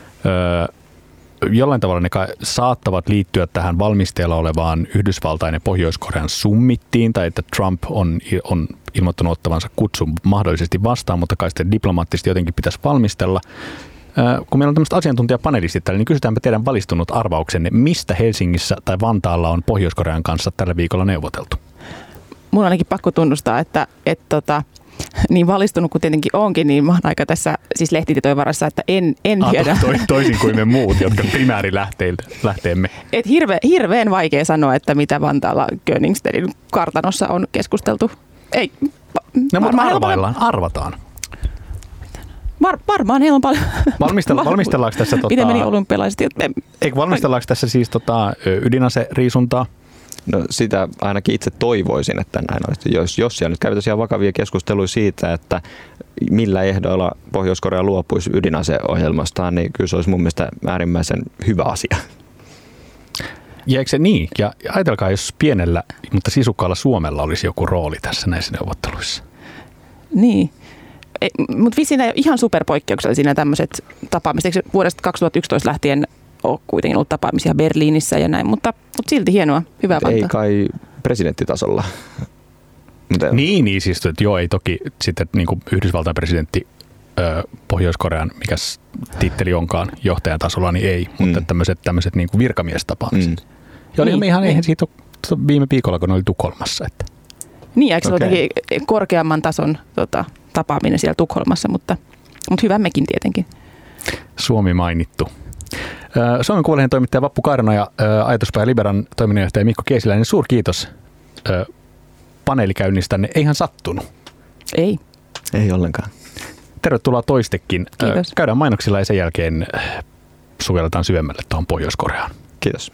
Jollain tavalla ne saattavat liittyä tähän valmisteilla olevaan Yhdysvaltain ja Pohjois-Korean summittiin, tai että Trump on ilmoittanut ottavansa kutsun mahdollisesti vastaan, mutta kai sitten diplomaattisesti jotenkin pitäisi valmistella. Kun meillä on tämmöiset asiantuntijapanelistit täällä, niin kysytäänpä teidän valistunut arvauksenne, mistä Helsingissä tai Vantaalla on Pohjois-Korean kanssa tällä viikolla neuvoteltu? Mun on ainakin pakko tunnustaa, että niin valistunut kuin tietenkin onkin, niin mä oon aika tässä siis lehtitietojen varassa, että en tiedä. Toisin kuin me muut, jotka primäärilähteemme. Et hirveän vaikea sanoa, että mitä Vantaalla Königsbergin kartanossa on keskusteltu. Ei. No mutta arvataan. Varmaan heillä on paljon. Valmistellaanko tässä Miten meni olympialaisesti? Eikö valmistellaanko tässä siis ydinaseriisuntaa? No sitä ainakin itse toivoisin, että näin olisi. Jos siellä nyt käytäisiin ihan vakavia keskusteluja siitä, että millä ehdoilla Pohjois-Korea luopuisi ydinaseohjelmastaan, niin kyllä se olisi mun mielestä äärimmäisen hyvä asia. Ja eikö se niin? Ja ajatelkaa, jos pienellä, mutta sisukkaalla Suomella olisi joku rooli tässä näissä neuvotteluissa. Niin. Mutta vissiin ei ole ihan superpoikkeuksellisia tämmöiset tapaamiset. Eikö vuodesta 2011 lähtien ole kuitenkin ollut tapaamisia Berliinissä ja näin, mutta silti hienoa, hyvää Vantaa. Ei kai presidenttitasolla. Niin siis, että joo, ei toki sitten niin kuin Yhdysvaltain presidentti Pohjois-Korean, mikä titteli onkaan johtajan tasolla, niin ei, mutta tämmöiset niin kuin virkamiestapaamiset. Ja oli ihan eihän siitä viime viikolla, kun oli Tukholmassa. Että. Niin, eikö se ole korkeamman tason tapaaminen siellä Tukholmassa, mutta hyvä mekin tietenkin. Suomi mainittu. Suomen Kuvalehden toimittaja Vappu Kaarna ja Ajatuspäivä Liberan toiminnanjohtaja Mikko Kiesiläinen, suurkiitos paneelikäynnistänne. Eihän sattunut. Ei ollenkaan. Tervetuloa toistekin. Kiitos. Käydään mainoksilla ja sen jälkeen sukelletaan syvemmälle tuohon Pohjois-Koreaan. Kiitos.